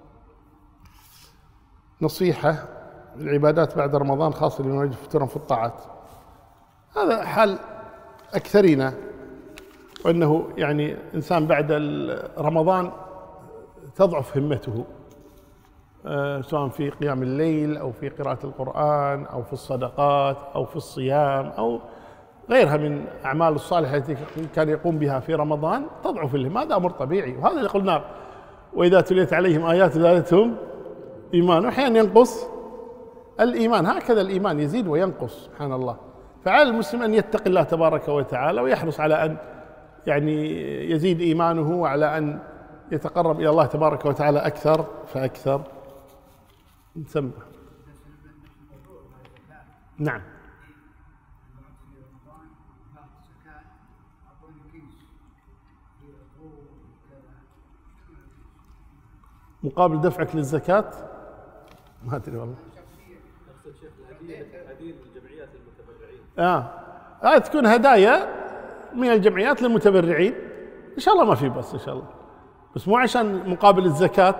نصيحة: العبادات بعد رمضان خاصة لمن يجب فترا في الطاعات. هذا حال أكثرنا، وأنه يعني إنسان بعد رمضان تضعف همته، سواء في قيام الليل أو في قراءة القرآن أو في الصدقات أو في الصيام أو غيرها من أعمال الصالحة التي كان يقوم بها في رمضان، تضعف الهمة. هذا أمر طبيعي، وهذا اللي قلنا: وإذا تليت عليهم آيات زادتهم إيمان. وأحيانا ينقص الإيمان، هكذا الإيمان يزيد وينقص سبحان الله. فعلى المسلم أن يتقي الله تبارك وتعالى ويحرص على أن يعني يزيد إيمانه، وعلى أن يتقرب إلى الله تبارك وتعالى أكثر فأكثر. نسمع. نعم. مقابل دفعك للزكاة؟ ما أدري والله. هدية الجمعيات للمتبرعين. تكون هدايا من الجمعيات للمتبرعين، إن شاء الله ما في بس، إن شاء الله، بس مو عشان مقابل الزكاة.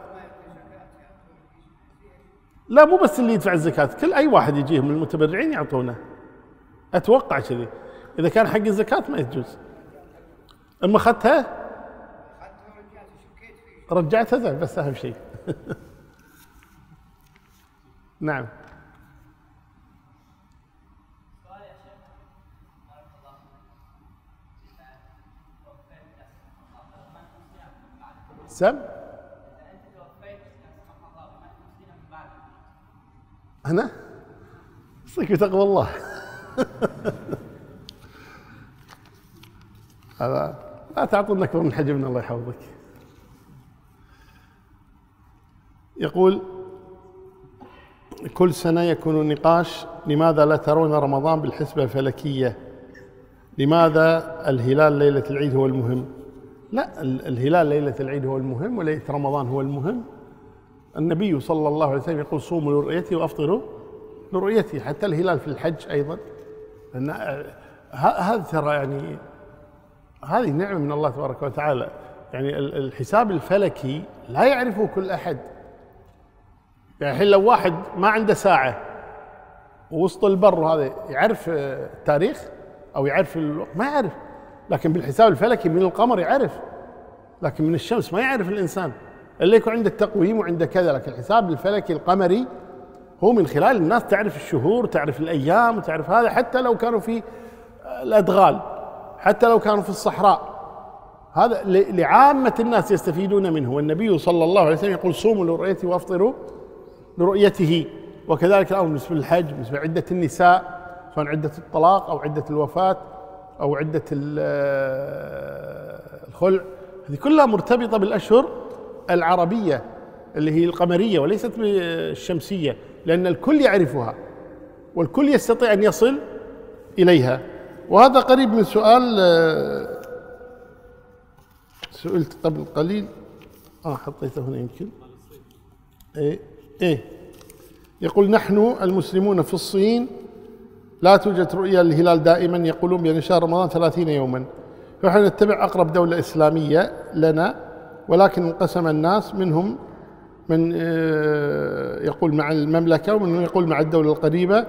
لا، مو بس اللي يدفع الزكاة، كل أي واحد يجيهم من المتبرعين يعطونه. أتوقع كذي. إذا كان حق الزكاة ما يجوز. أما أخذتها رجعتها بس أهم شيء. نعم. سم أنا صدق بتقوى الله. هذا لا تعطون أكبر من حجمنا الله يحفظك. يقول كل سنة يكون نقاش: لماذا لا ترون رمضان بالحسبة الفلكية؟ لماذا الهلال ليلة العيد هو المهم؟ لا، الهلال ليلة العيد هو المهم وليلة رمضان هو المهم. النبي صلى الله عليه وسلم يقول: صوموا لرؤيتي وأفطروا لرؤيتي. حتى الهلال في الحج أيضا، هذا ترى يعني هذه نعمة من الله تبارك وتعالى. يعني الحساب الفلكي لا يعرفه كل أحد. يعني الحين لو واحد ما عنده ساعة ووسط البر وهذا يعرف التاريخ أو يعرف الوقت؟ ما يعرف. لكن بالحساب الفلكي من القمر يعرف، لكن من الشمس ما يعرف الإنسان، اللي يكون عنده التقويم وعنده كذا. لكن الحساب الفلكي القمري هو من خلال الناس تعرف الشهور، تعرف الأيام، وتعرف هذا حتى لو كانوا في الأدغال، حتى لو كانوا في الصحراء. هذا لعامة الناس يستفيدون منه. والنبي صلى الله عليه وسلم يقول: صوموا لرؤيتي وافطروا لرؤيته. وكذلك الأمر بالنسبة للحج، بالنسبة لعدة النساء، سواء عدة الطلاق أو عدة الوفاة أو عدة الخلع، هذه كلها مرتبطة بالأشهر العربية اللي هي القمرية وليست بالشمسية، لأن الكل يعرفها والكل يستطيع أن يصل إليها. وهذا قريب من سؤال سئلت قبل قليل، حطيته هنا يمكن. إيه يقول: نحن المسلمون في الصين لا توجد رؤية للهلال دائما، يقولون بأن شهر رمضان 30 يوما، فنحن نتبع أقرب دولة إسلامية لنا، ولكن انقسم الناس، منهم من يقول مع المملكة ومن يقول مع الدولة القريبة،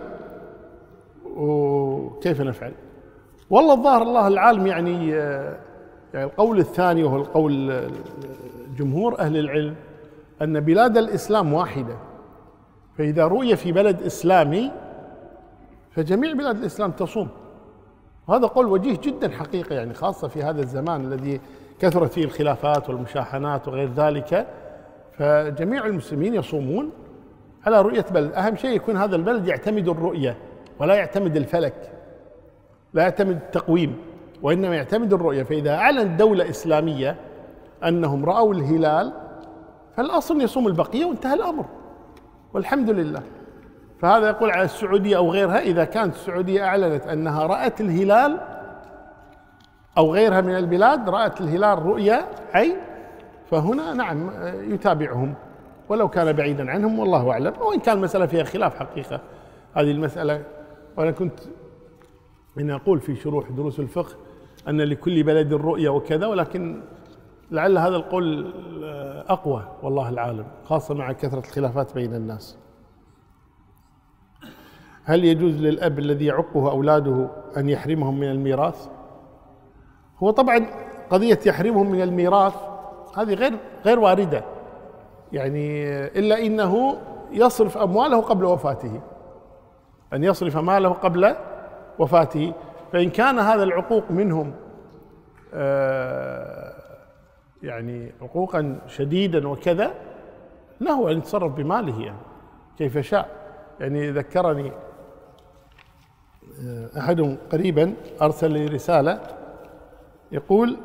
وكيف نفعل؟ والله الظاهر الله العالم. يعني القول الثاني وهو القول جمهور أهل العلم أن بلاد الإسلام واحدة، فإذا رؤي في بلد إسلامي فجميع بلاد الإسلام تصوم. وهذا قول وجيه جدا حقيقة، يعني خاصة في هذا الزمان الذي كثرت فيه الخلافات والمشاحنات وغير ذلك، فجميع المسلمين يصومون على رؤية بلد. أهم شيء يكون هذا البلد يعتمد الرؤية ولا يعتمد الفلك، لا يعتمد التقويم، وإنما يعتمد الرؤية. فإذا أعلنت دولة إسلامية أنهم رأوا الهلال فالأصل يصوم البقية وانتهى الأمر والحمد لله. فهذا يقول على السعودية أو غيرها، إذا كانت السعودية أعلنت أنها رأت الهلال أو غيرها من البلاد رأت الهلال رؤية عين، فهنا نعم يتابعهم ولو كان بعيدا عنهم، والله أعلم. وإن كان المسألة فيها خلاف حقيقة هذه المسألة. وأنا كنت من أقول في شروح دروس الفقه أن لكل بلد رؤية وكذا، ولكن لعل هذا القول أقوى والله العالم، خاصة مع كثرة الخلافات بين الناس. هل يجوز للأب الذي يعقه أولاده أن يحرمهم من الميراث؟ هو طبعا قضية يحرمهم من الميراث هذه غير واردة، يعني إلا إنه يصرف أمواله قبل وفاته، أن يصرف ماله قبل وفاته. فإن كان هذا العقوق منهم يعني عقوقا شديدا وكذا، له أن يتصرف بماله يعني كيف شاء. يعني ذكرني أحدهم قريبا أرسل لي رسالة يقول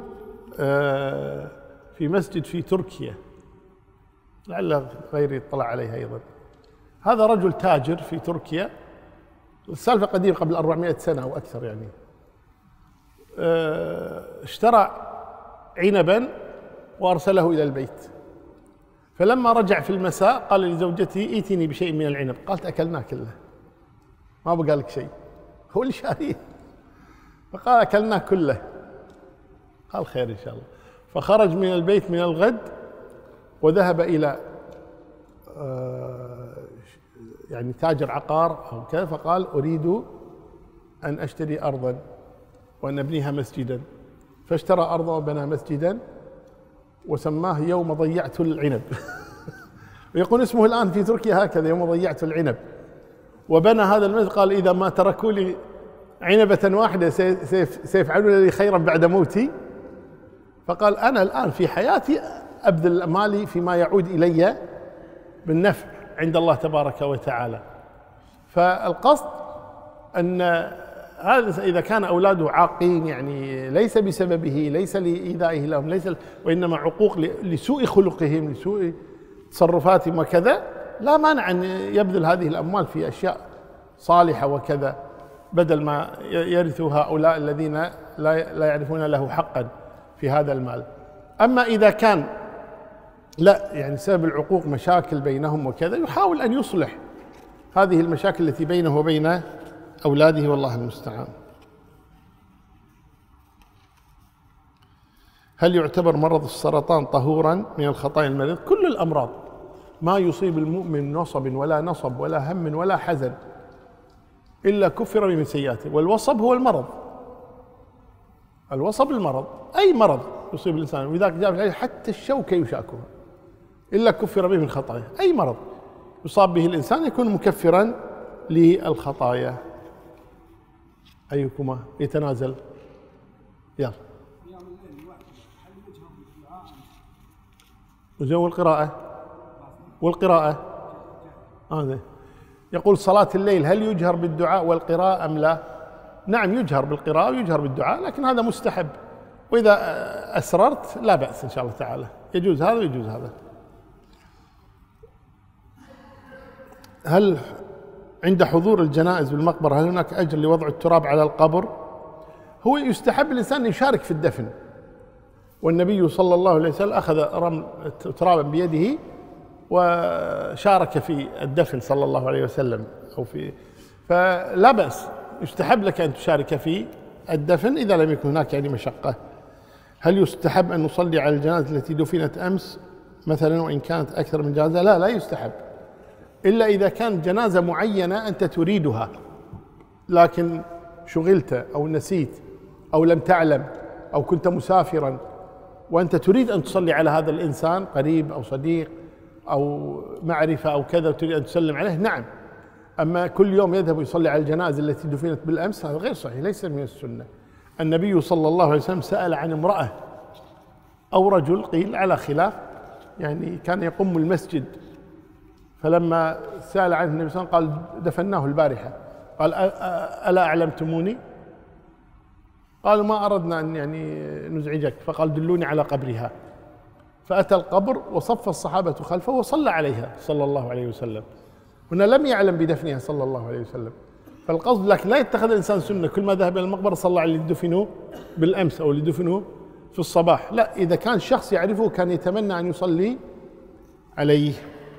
في مسجد في تركيا، لعل غيري اطلع عليها أيضا. هذا رجل تاجر في تركيا، السالفة قديمة قبل 400 سنة أو أكثر يعني. اشترى عنبا وأرسله إلى البيت، فلما رجع في المساء قال لزوجته: ائتني بشيء من العنب. قالت: أكلناه كله، ما بقى لك شيء، هو اللي شاريه. فقال: أكلناه كله. قال: خير إن شاء الله. فخرج من البيت من الغد وذهب إلى يعني تاجر عقار أو كذا، فقال: أريد أن أشتري أرضا وأن أبنيها مسجدا. فاشترى أرضا وبنى مسجدا وسماه يوم ضيعت العنب. ويقول اسمه الآن في تركيا هكذا يوم ضيعت العنب، وبنى هذا المسجد قال إذا ما تركوا لي عنبة واحدة سيفعلون لي خيرا بعد موتي. فقال أنا الآن في حياتي أبذل مالي فيما يعود إلي بالنفع عند الله تبارك وتعالى. فالقصد أن هذا إذا كان أولاده عاقين يعني ليس بسببه، ليس لإيذائه لهم، ليس وإنما عقوق لسوء خلقهم، لسوء تصرفاتهم وكذا، لا مانع أن يبذل هذه الأموال في أشياء صالحة وكذا، بدل ما يرثوا هؤلاء الذين لا يعرفون له حقا في هذا المال. أما إذا كان لا يعني سبب العقوق مشاكل بينهم وكذا، يحاول أن يصلح هذه المشاكل التي بينه وبين أولاده، والله المستعان. هل يعتبر مرض السرطان طهورا من الخطايا المريض؟ كل الأمراض ما يصيب المؤمن نصب ولا نصب ولا هم ولا حزن إلا كفر من سيئاته. والوصب هو المرض، الوصب المرض، أي مرض يصيب الإنسان، ولذلك جاء في الحديث حتى الشوكة يشاكها إلا كفر به من خطايا. أي مرض يصاب به الإنسان يكون مكفرا للخطايا. أيكما يتنازل؟ يلا. وزو القراءة هذا يقول صلاة الليل هل يجهر بالدعاء والقراءة أم لا؟ نعم يجهر بالقراءة ويجهر بالدعاء، لكن هذا مستحب، وإذا أسررت لا بأس إن شاء الله تعالى، يجوز هذا ويجوز هذا. هل عند حضور الجنائز بالمقبرة هل هناك أجر لوضع التراب على القبر؟ هو يستحب الإنسان يشارك في الدفن، والنبي صلى الله عليه وسلم أخذ رمل ترابا بيده وشارك في الدفن صلى الله عليه وسلم فلا بأس، يستحب لك أن تشارك في الدفن إذا لم يكن هناك يعني مشقة. هل يستحب أن نصلي على الجنازة التي دفنت أمس مثلا وإن كانت أكثر من جنازة؟ لا يستحب، إلا إذا كانت جنازة معينة أنت تريدها لكن شغلت أو نسيت أو لم تعلم أو كنت مسافرا وأنت تريد أن تصلي على هذا الإنسان، قريب أو صديق أو معرفة أو كذا، وتريد أن تسلم عليه، نعم. أما كل يوم يذهب يصلي على الجنازة التي دفنت بالأمس هذا غير صحيح، ليس من السنة. النبي صلى الله عليه وسلم سأل عن امرأة أو رجل، قيل على خلاف، يعني كان يقوم المسجد، فلما سأل عنه النبي صلى الله عليه وسلم قال دفناه البارحة، قال ألا أعلمتموني؟ قالوا ما أردنا أن يعني نزعجك، فقال دلوني على قبرها، فأتى القبر وصف الصحابة خلفه وصلى عليها صلى الله عليه وسلم. هنا لم يعلم بدفنها صلى الله عليه وسلم. فالقصد لكن لا يتخذ الإنسان سنة كل ما ذهب إلى المقبرة صلى على اللي دفنوا بالأمس أو اللي دفنوا في الصباح، لا، إذا كان شخص يعرفه كان يتمنى أن يصلي عليه.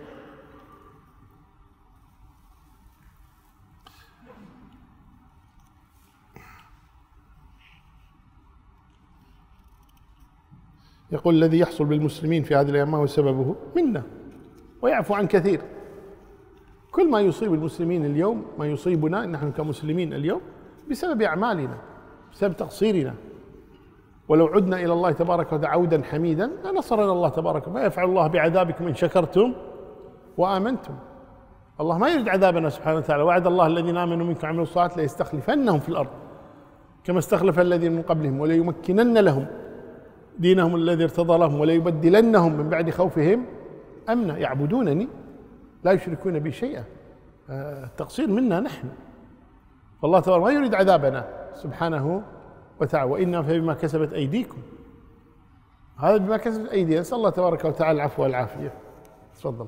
يقول الذي يحصل بالمسلمين في هذه الأيام ما هو سببه؟ منا، ويعفو عن كثير. كل ما يصيب المسلمين اليوم، ما يصيبنا نحن كمسلمين اليوم بسبب أعمالنا، بسبب تقصيرنا. ولو عدنا إلى الله تبارك وتعالى عودا حميدا لنصرنا الله تبارك. ما يفعل الله بعذابكم إن شكرتم وآمنتم. الله ما يريد عذابنا سبحانه وتعالى. وعد الله الذين آمنوا منكم وعملوا الصالحات ليستخلفنهم في الأرض كما استخلف الذين من قبلهم وليمكنن لهم دينهم الذي ارتضى لهم وليبدلنهم من بعد خوفهم أمنا يعبدونني لا يشركون بي شيئا. التقصير منا نحن، والله تبارك ما يريد عذابنا سبحانه وتعالى. وإنما فبما كسبت أيديكم، هذا بما كسبت أيدينا، نسأل الله تبارك وتعالى العفو والعافية. تفضل.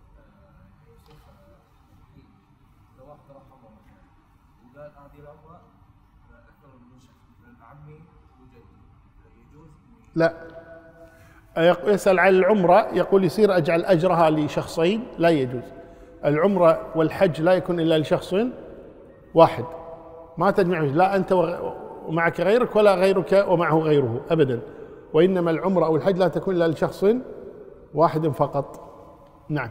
لا، يسأل عن العمرة، يقول يصير أجعل أجرها لشخصين؟ لا يجوز. العمرة والحج لا يكون إلا لشخص واحد، ما تجمع لا أنت ومعك غيرك ولا غيرك ومعه غيره أبدا، وإنما العمرة أو الحج لا تكون إلا لشخص واحد فقط. نعم.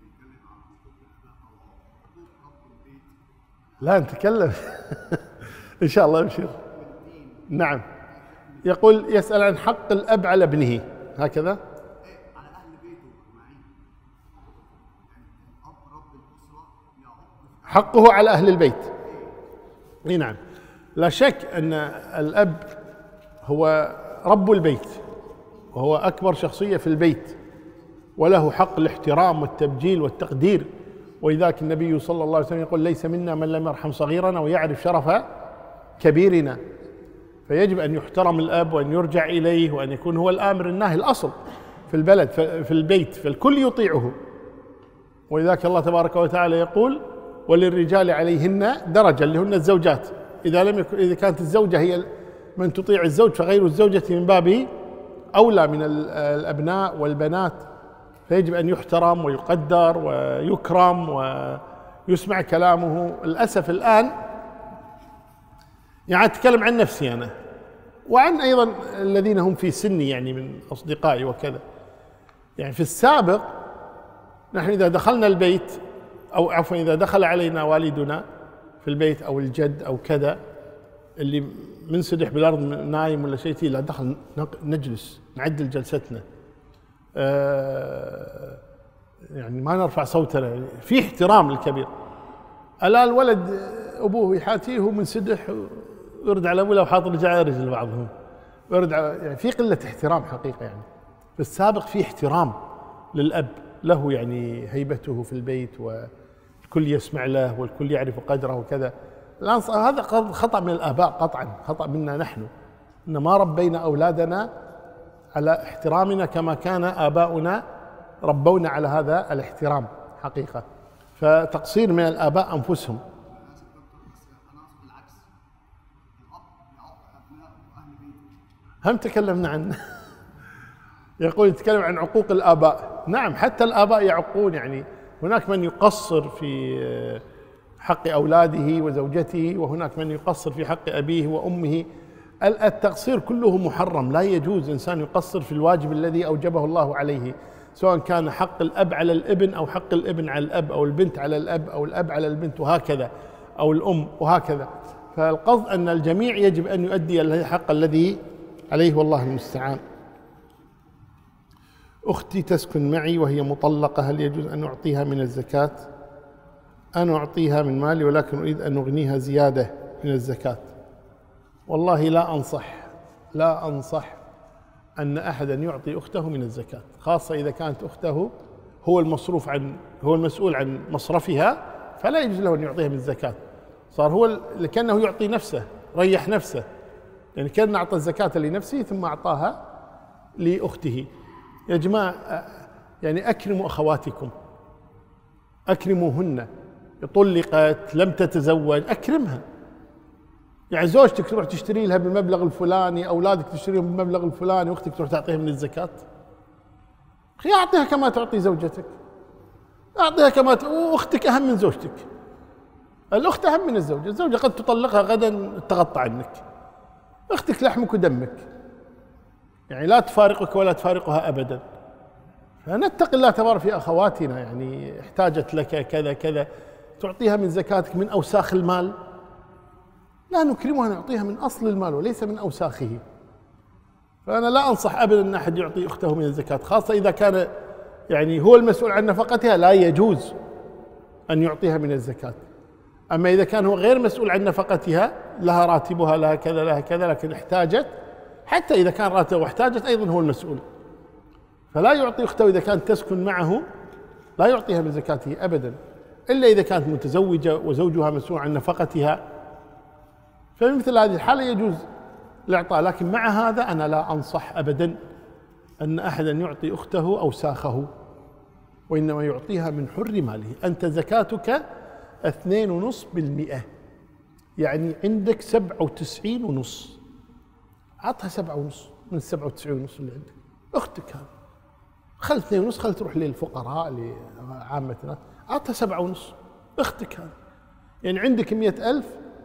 لا نتكلم إن شاء الله يبشر. نعم. يقول يسأل عن حق الأب على ابنه هكذا. على أهل بيته معين، يعني الأب رب الأسرة يعق حقه على أهل البيت. اي نعم، لا شك أن الأب هو رب البيت وهو أكبر شخصية في البيت، وله حق الاحترام والتبجيل والتقدير. ولذلك النبي صلى الله عليه وسلم يقول: ليس منا من لم يرحم صغيرنا ويعرف شرف كبيرنا. فيجب أن يحترم الأب وأن يرجع إليه وأن يكون هو الآمر الناهي، الأصل في البلد في البيت، فالكل يطيعه. ولذلك الله تبارك وتعالى يقول: وللرجال عليهن درجة، اللي هن الزوجات. إذا كانت الزوجة هي من تطيع الزوج، فغير الزوجة من باب أولى من الأبناء والبنات. فيجب أن يحترم ويقدر ويكرم ويسمع كلامه. للأسف الآن يعني أتكلم عن نفسي أنا وعن أيضا الذين هم في سني، يعني من أصدقائي وكذا. يعني في السابق نحن إذا دخلنا البيت، أو عفوا إذا دخل علينا والدنا في البيت أو الجد أو كذا، اللي منسدح بالأرض نايم ولا شيء، لا دخل نجلس نعدل جلستنا، يعني ما نرفع صوتنا، يعني في احترام للكبير. الآن الولد أبوه يحاتيه ومنسدح ويرد على أبوه لو حاط رجع على رجل بعضهم، ويرد على، يعني في قلة احترام حقيقة. يعني في السابق في احترام للأب، له يعني هيبته في البيت والكل يسمع له والكل يعرف قدره وكذا. الآن هذا خطأ من الآباء قطعا، خطأ منا نحن، إن ما ربينا أولادنا على احترامنا كما كان آباؤنا ربونا على هذا الاحترام حقيقة. فتقصير من الآباء أنفسهم. أنا أقصد العكس، الأب يعق أبنائه وأهل بيته. هم تكلمنا عنه. يقول يتكلم عن عقوق الآباء. نعم، حتى الآباء يعقون، يعني هناك من يقصر في حق أولاده وزوجته، وهناك من يقصر في حق أبيه وأمه. التقصير كله محرم، لا يجوز إنسان يقصر في الواجب الذي أوجبه الله عليه، سواء كان حق الأب على الابن أو حق الابن على الأب أو البنت على الأب أو الأب على البنت وهكذا، أو الأم وهكذا. فالقصد أن الجميع يجب أن يؤدي الحق الذي عليه، والله المستعان. أختي تسكن معي وهي مطلقة، هل يجوز أن أعطيها من الزكاة؟ أنا أعطيها من مالي، ولكن أريد أن أغنيها زيادة من الزكاة. والله لا أنصح أن أحدا يعطي أخته من الزكاة، خاصة إذا كانت أخته هو المسؤول عن مصرفها، فلا يجوز له أن يعطيها من الزكاة. صار هو كأنه يعطي نفسه، ريح نفسه، يعني كان أعطى الزكاة لنفسه ثم أعطاها لأخته. يا جماعة يعني أكرموا أخواتكم، أكرموهن. طلقت لم تتزوج، أكرمها. يعني زوجتك تروح تشتري لها بالمبلغ الفلاني، أولادك تشتريهم بالمبلغ الفلاني، وأختك تروح تعطيها من الزكاة. أخي أعطيها كما تعطي زوجتك، أعطيها وأختك أهم من زوجتك. الأخت أهم من الزوجة. الزوجة قد تطلقها غدا تغطى عنك، أختك لحمك ودمك، يعني لا تفارقك ولا تفارقها أبدا. فنتقي الله تبارك في أخواتنا، يعني احتاجت لك كذا كذا، تعطيها من زكاتك من أوساخ المال. لا نكرمها، نعطيها من أصل المال وليس من أوساخه. فأنا لا أنصح أبدا أن أحد يعطي أخته من الزكاة، خاصة إذا كان يعني هو المسؤول عن نفقتها، لا يجوز أن يعطيها من الزكاة. أما إذا كان هو غير مسؤول عن نفقتها، لها راتبها، لها كذا لها كذا، لكن احتاجت، حتى إذا كان راتبها واحتاجت أيضا هو المسؤول، فلا يعطي أخته إذا كانت تسكن معه، لا يعطيها من زكاته أبدا، إلا إذا كانت متزوجة وزوجها مسؤول عن نفقتها، فمثل هذه الحالة يجوز الإعطاء. لكن مع هذا أنا لا أنصح أبدا أن أحدا يعطي أخته أوساخه، وإنما يعطيها من حر ماله. أنت زكاتك 2.5%، يعني عندك 97.5، أعطها 7.5 من 97.5 اللي عندك. أختك هذا خل 2.5، خل تروح للفقراء لعامة الناس، أعطها 7.5. أختك هذا يعني عندك 100,000،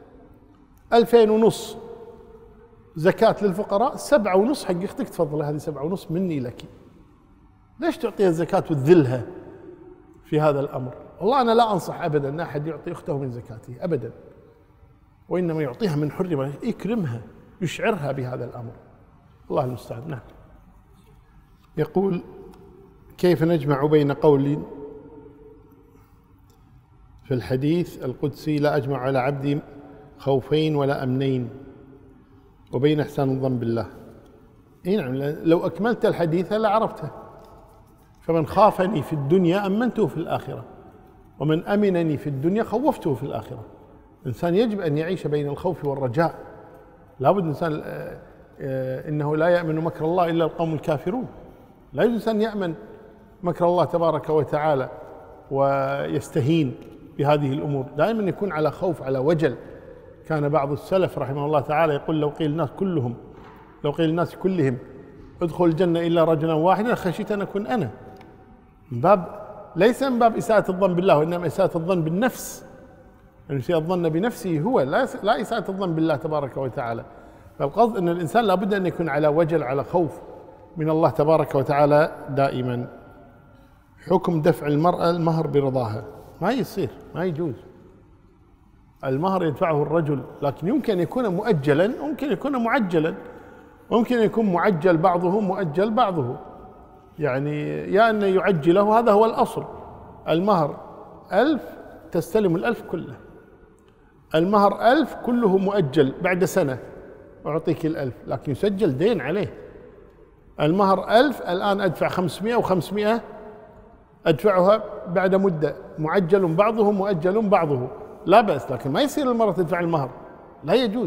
2,500 زكاة للفقراء، 7.5 حق أختك، تفضل هذه 7.5 مني لك. ليش تعطيها الزكاة وتذلها في هذا الأمر؟ والله أنا لا أنصح أبدا أن أحد يعطي أخته من زكاته أبدا. وإنما يعطيها من حر، يكرمها، يشعرها بهذا الأمر. الله المستعان. نعم. يقول: كيف نجمع بين قول في الحديث القدسي: لا أجمع على عبدي خوفين ولا أمنين، وبين إحسان الظن بالله؟ إيه نعم، لو أكملت الحديث لعرفته. فمن خافني في الدنيا أمنته في الآخرة، ومن أمنني في الدنيا خوفته في الآخرة. الإنسان يجب أن يعيش بين الخوف والرجاء. لا بد الإنسان إنه لا يأمن مكر الله إلا القوم الكافرون. لا يجوز الإنسان يأمن مكر الله تبارك وتعالى ويستهين بهذه الأمور، دائما يكون على خوف، على وجل. كان بعض السلف رحمه الله تعالى يقول: لو قيل الناس كلهم ادخل الجنة إلا رجلا واحدا خشيت أن أكون أنا. من باب، ليس من باب إساءة الظن بالله، وإنما إساءة الظن بالنفس. يعني يسيء الظن بنفسه هو، لا إساءة الظن بالله تبارك وتعالى. فالقصد أن الإنسان لابد أن يكون على وجل، على خوف من الله تبارك وتعالى دائما. حكم دفع المرأة المهر برضاها: ما يصير، ما يجوز. المهر يدفعه الرجل، لكن يمكن يكون مؤجلا، ممكن يكون معجلا، ممكن يكون معجل بعضه مؤجل بعضه. يعني يا أن يعجله، هذا هو الأصل. المهر 1000 تستلم 1000 كله. المهر 1000 كله مؤجل، بعد سنة أعطيك 1000، لكن يسجل دين عليه. المهر 1000 الآن أدفع 500 و500 أدفعها بعد مدة، معجل بعضه مؤجل بعضه، لا بأس. لكن ما يصير المرأة تدفع المهر، لا يجوز.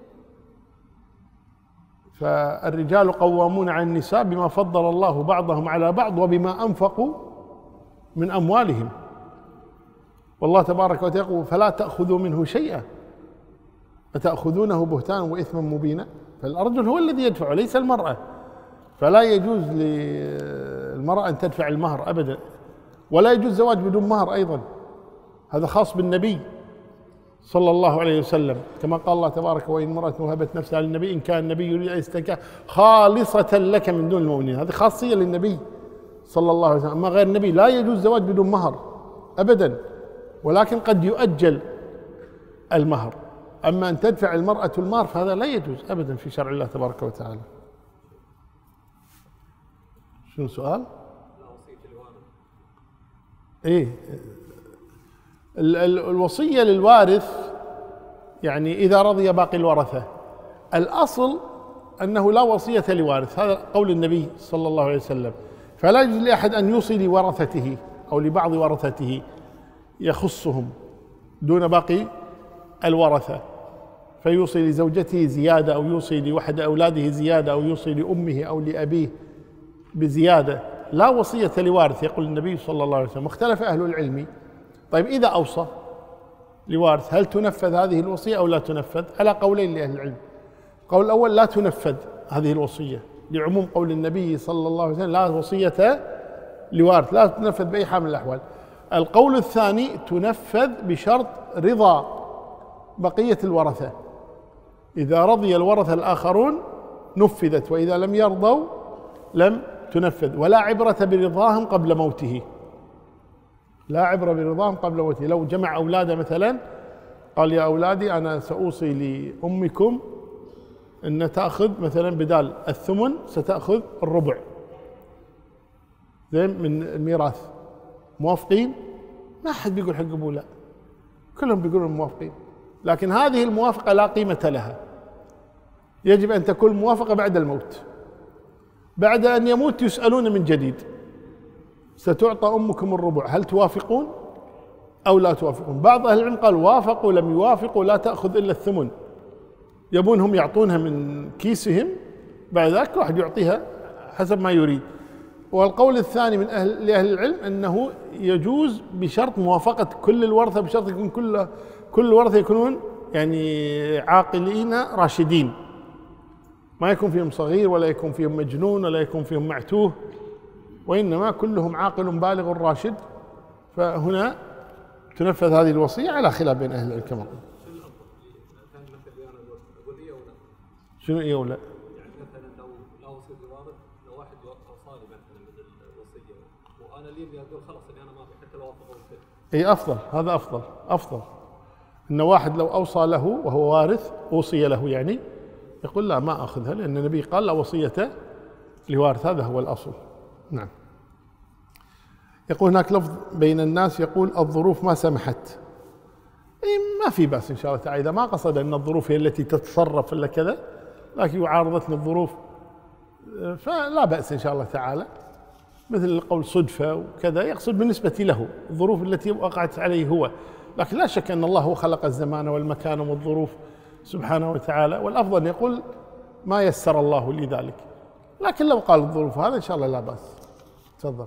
فالرجال قوامون على النساء بما فضل الله بعضهم على بعض وبما أنفقوا من أموالهم. والله تبارك وتعالى يقول: فلا تأخذوا منه شيئا أتأخذونه بهتانا وإثما مبينا. فالرجل هو الذي يدفع، ليس المرأة. فلا يجوز للمرأة أن تدفع المهر أبدا، ولا يجوز زواج بدون مهر أيضا. هذا خاص بالنبي صلى الله عليه وسلم، كما قال الله تبارك: وإن امرأة وهبت نفسها للنبي إن كان النبي يريد أن يستنكح خالصة لك من دون المؤمنين. هذه خاصية للنبي صلى الله عليه وسلم. أما غير النبي لا يجوز زواج بدون مهر أبدا، ولكن قد يؤجل المهر. أما أن تدفع المرأة المهر فهذا لا يجوز أبدا في شرع الله تبارك وتعالى. شنو سؤال؟ إيه، الوصية للوارث يعني إذا رضي باقي الورثة. الأصل أنه لا وصية لوارث، هذا قول النبي صلى الله عليه وسلم. فلا يجوز لأحد أن يوصي لورثته أو لبعض ورثته يخصهم دون باقي الورثة، فيوصي لزوجته زيادة، أو يوصي لوحد أولاده زيادة، أو يوصي لأمه أو لأبيه بزيادة. لا وصية لوارث، يقول النبي صلى الله عليه وسلم. اختلف أهل العلم. طيب إذا أوصى لوارث هل تنفذ هذه الوصية أو لا تنفذ؟ على قولين لأهل العلم. القول الأول: لا تنفذ هذه الوصية، لعموم قول النبي صلى الله عليه وسلم: لا وصية لوارث، لا تنفذ بأي حال من الأحوال. القول الثاني: تنفذ بشرط رضا بقية الورثة. إذا رضي الورثة الآخرون نفذت، وإذا لم يرضوا لم تنفذ. ولا عبرة برضاهم قبل موته، لا عبرة برضاهم قبل موته. لو جمع أولاده مثلا قال: يا أولادي أنا سأوصي لأمكم أن تأخذ مثلا بدال الثمن ستأخذ الربع زين من الميراث، موافقين؟ ما أحد بيقول حق أبوه لا، كلهم بيقولون موافقين. لكن هذه الموافقة لا قيمة لها، يجب أن تكون موافقة بعد الموت. بعد أن يموت يسألون من جديد: ستعطى أمكم الربع، هل توافقون أو لا توافقون؟ بعض أهل العلم قال: وافقوا، لم يوافقوا لا تأخذ إلا الثمن. يبونهم يعطونها من كيسهم، بعد ذلك واحد يعطيها حسب ما يريد. والقول الثاني من لأهل العلم أنه يجوز بشرط موافقة كل الورثة، بشرط يكون كل الورثة يكونون يعني عاقلين راشدين، ما يكون فيهم صغير ولا يكون فيهم مجنون ولا يكون فيهم معتوه، وإنما كلهم عاقل بالغ راشد. فهنا تنفذ هذه الوصية على خلاف بين أهل العلم كما قلت. شنو إيه ولا؟ يعني مثلا لو لا وصية الوارث، لو واحد وصاني مثلا من الوصية وأنا لي أقول خلاص إني أنا ما حتى لو وافق. إيه أفضل، هذا أفضل. إن واحد لو أوصى له وهو وارث، أوصي له يعني، يقول لا ما أخذها، لأن النبي قال لا وصية لوارث، هذا هو الأصل. نعم. يقول هناك لفظ بين الناس يقول الظروف ما سمحت. ما في بأس إن شاء الله تعالى، إذا ما قصد أن الظروف هي التي تتصرف إلا كذا، لكن يعارضتني الظروف فلا بأس إن شاء الله تعالى، مثل القول صدفة وكذا، يقصد بالنسبة له الظروف التي وقعت عليه هو، لكن لا شك أن الله هو خلق الزمان والمكان والظروف سبحانه وتعالى، والأفضل أن يقول ما يسر الله لذلك، لكن لو قال الظروف هذا إن شاء الله لا بأس. تفضل.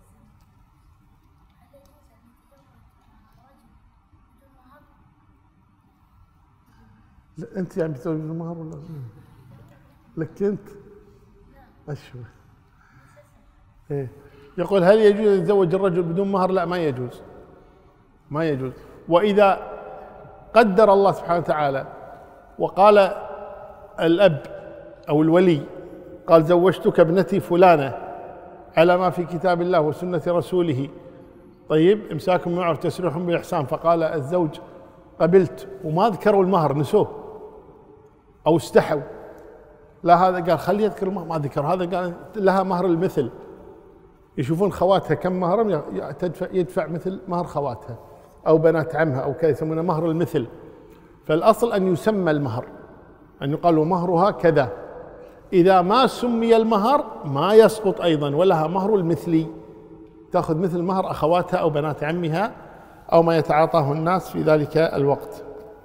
أنت يعني بتسوي المهر ولا لك أنت؟ أشوف. إيه. يقول هل يجوز أن يتزوج الرجل بدون مهر؟ لا، ما يجوز، ما يجوز. وإذا قدر الله سبحانه وتعالى وقال الأب أو الولي قال زوجتك ابنتي فلانة على ما في كتاب الله وسنة رسوله، طيب إمساك بمعروف تسريح بإحسان، فقال الزوج قبلت وما ذكروا المهر، نسوه أو استحوا، لا هذا قال خلي يذكر المهر ما ذكر، هذا قال لها مهر المثل، يشوفون خواتها كم مهرهم يدفع مثل مهر خواتها أو بنات عمها أو كذا، يسمونه مهر المثل. فالأصل أن يسمى المهر، أن يقال ومهرها كذا، إذا ما سمي المهر ما يسقط أيضا، ولها مهر المثلي، تأخذ مثل مهر أخواتها أو بنات عمها أو ما يتعاطاه الناس في ذلك الوقت.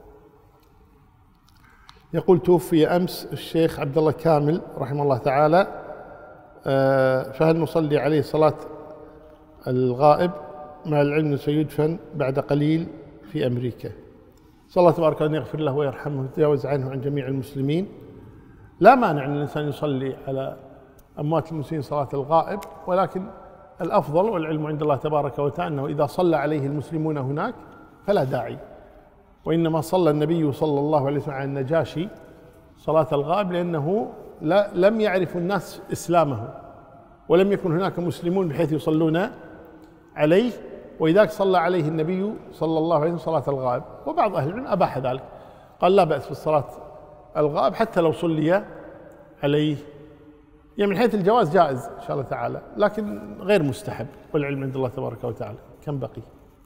يقول توفي أمس الشيخ عبد الله كامل رحمه الله تعالى، فهل نصلي عليه صلاة الغائب مع العلم أنه سيدفن بعد قليل في أمريكا؟ صلى الله تبارك أن يغفر له ويرحمه ويتجاوز عنه عن جميع المسلمين. لا مانع أن الإنسان يصلي على أموات المسلمين صلاة الغائب، ولكن الأفضل والعلم عند الله تبارك وتعالى أنه إذا صلى عليه المسلمون هناك فلا داعي، وإنما صلى النبي صلى الله عليه وسلم على النجاشي صلاة الغائب لأنه لم يعرف الناس إسلامه، ولم يكن هناك مسلمون بحيث يصلون عليه، ولذلك صلى عليه النبي صلى الله عليه وسلم صلاة الغائب. وبعض أهل العلم أباح ذلك، قال لا بأس بالصلاة الغائب حتى لو صلي عليه، يعني من حيث الجواز جائز إن شاء الله تعالى، لكن غير مستحب، والعلم عند الله تبارك وتعالى. كم بقي؟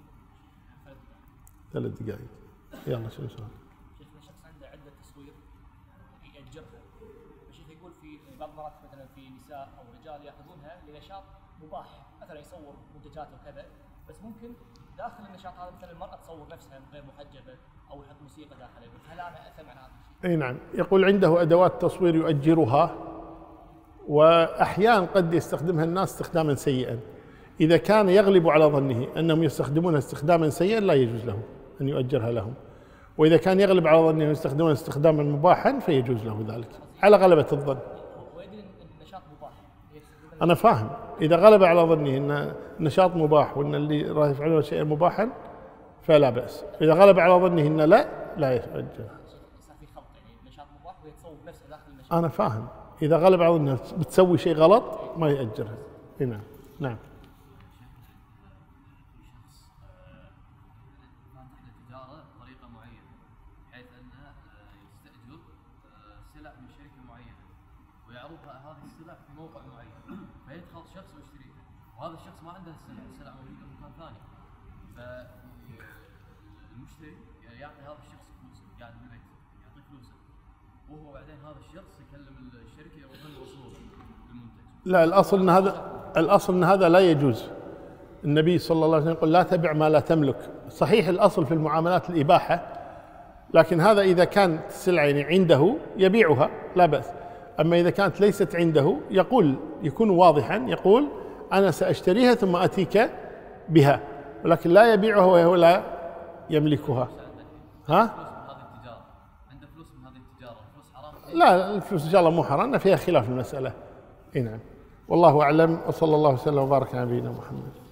3 دقائق. يلا شنو سؤال؟ شيخنا شخص عنده عدة تصوير يأجرها، الشيخ يقول في بعض المرات مثلا في نساء أو رجال يأخذونها لنشاط مباح، مثلا يصور منتجات وكذا، بس ممكن داخل النشاط هذا مثلا المرأة تصور نفسها غير محجبة أو يحط موسيقى داخلها، هل أنا أثم عن هذا الشيء؟ أي نعم، يقول عنده أدوات تصوير يؤجرها، وأحيانا قد يستخدمها الناس استخداما سيئا، إذا كان يغلب على ظنه أنهم يستخدمونها استخداما سيئا لا يجوز له أن يؤجرها لهم، وإذا كان يغلب على ظنه يستخدمونها استخداما مباحا فيجوز له ذلك على غلبة الظن. النشاط مباح. أنا فاهم، إذا غلب على ظنه أن النشاط مباح وأن اللي راح يفعلون شيئا مباحا فلا بأس، إذا غلب على ظنه أن لا يؤجرها. في خلط يعني النشاط مباح ويتصور نفسه داخل النشاط. أنا فاهم، إذا غلب على ظنه بتسوي شيء غلط ما يؤجرها. نعم نعم. هذه السلع في موقع معين، فيدخل شخص ويشتريها، وهذا الشخص ما عنده السلع موجوده في مكان ثاني، فالمشتري يعطي هذا الشخص فلوسه، قاعد بالبيت يعطيه فلوسه، وهو بعدين هذا الشخص يكلم الشركه يروحون يوصلون المنتج. لا، الأصل أن هذا لا يجوز. النبي صلى الله عليه وسلم يقول لا تبع ما لا تملك. صحيح الأصل في المعاملات الإباحة، لكن هذا إذا كانت السلعة يعني عنده يبيعها لا بأس، أما إذا كانت ليست عنده يكون واضحا، يقول أنا سأشتريها ثم أتيك بها، ولكن لا يبيعها وهو لا يملكها. ها؟ عنده فلوس من هذه التجارة، فلوس حرام؟ لا، الفلوس إن شاء الله مو حرام، فيها خلاف المسألة. نعم، والله أعلم، وصلى الله وسلم وبارك على نبينا محمد.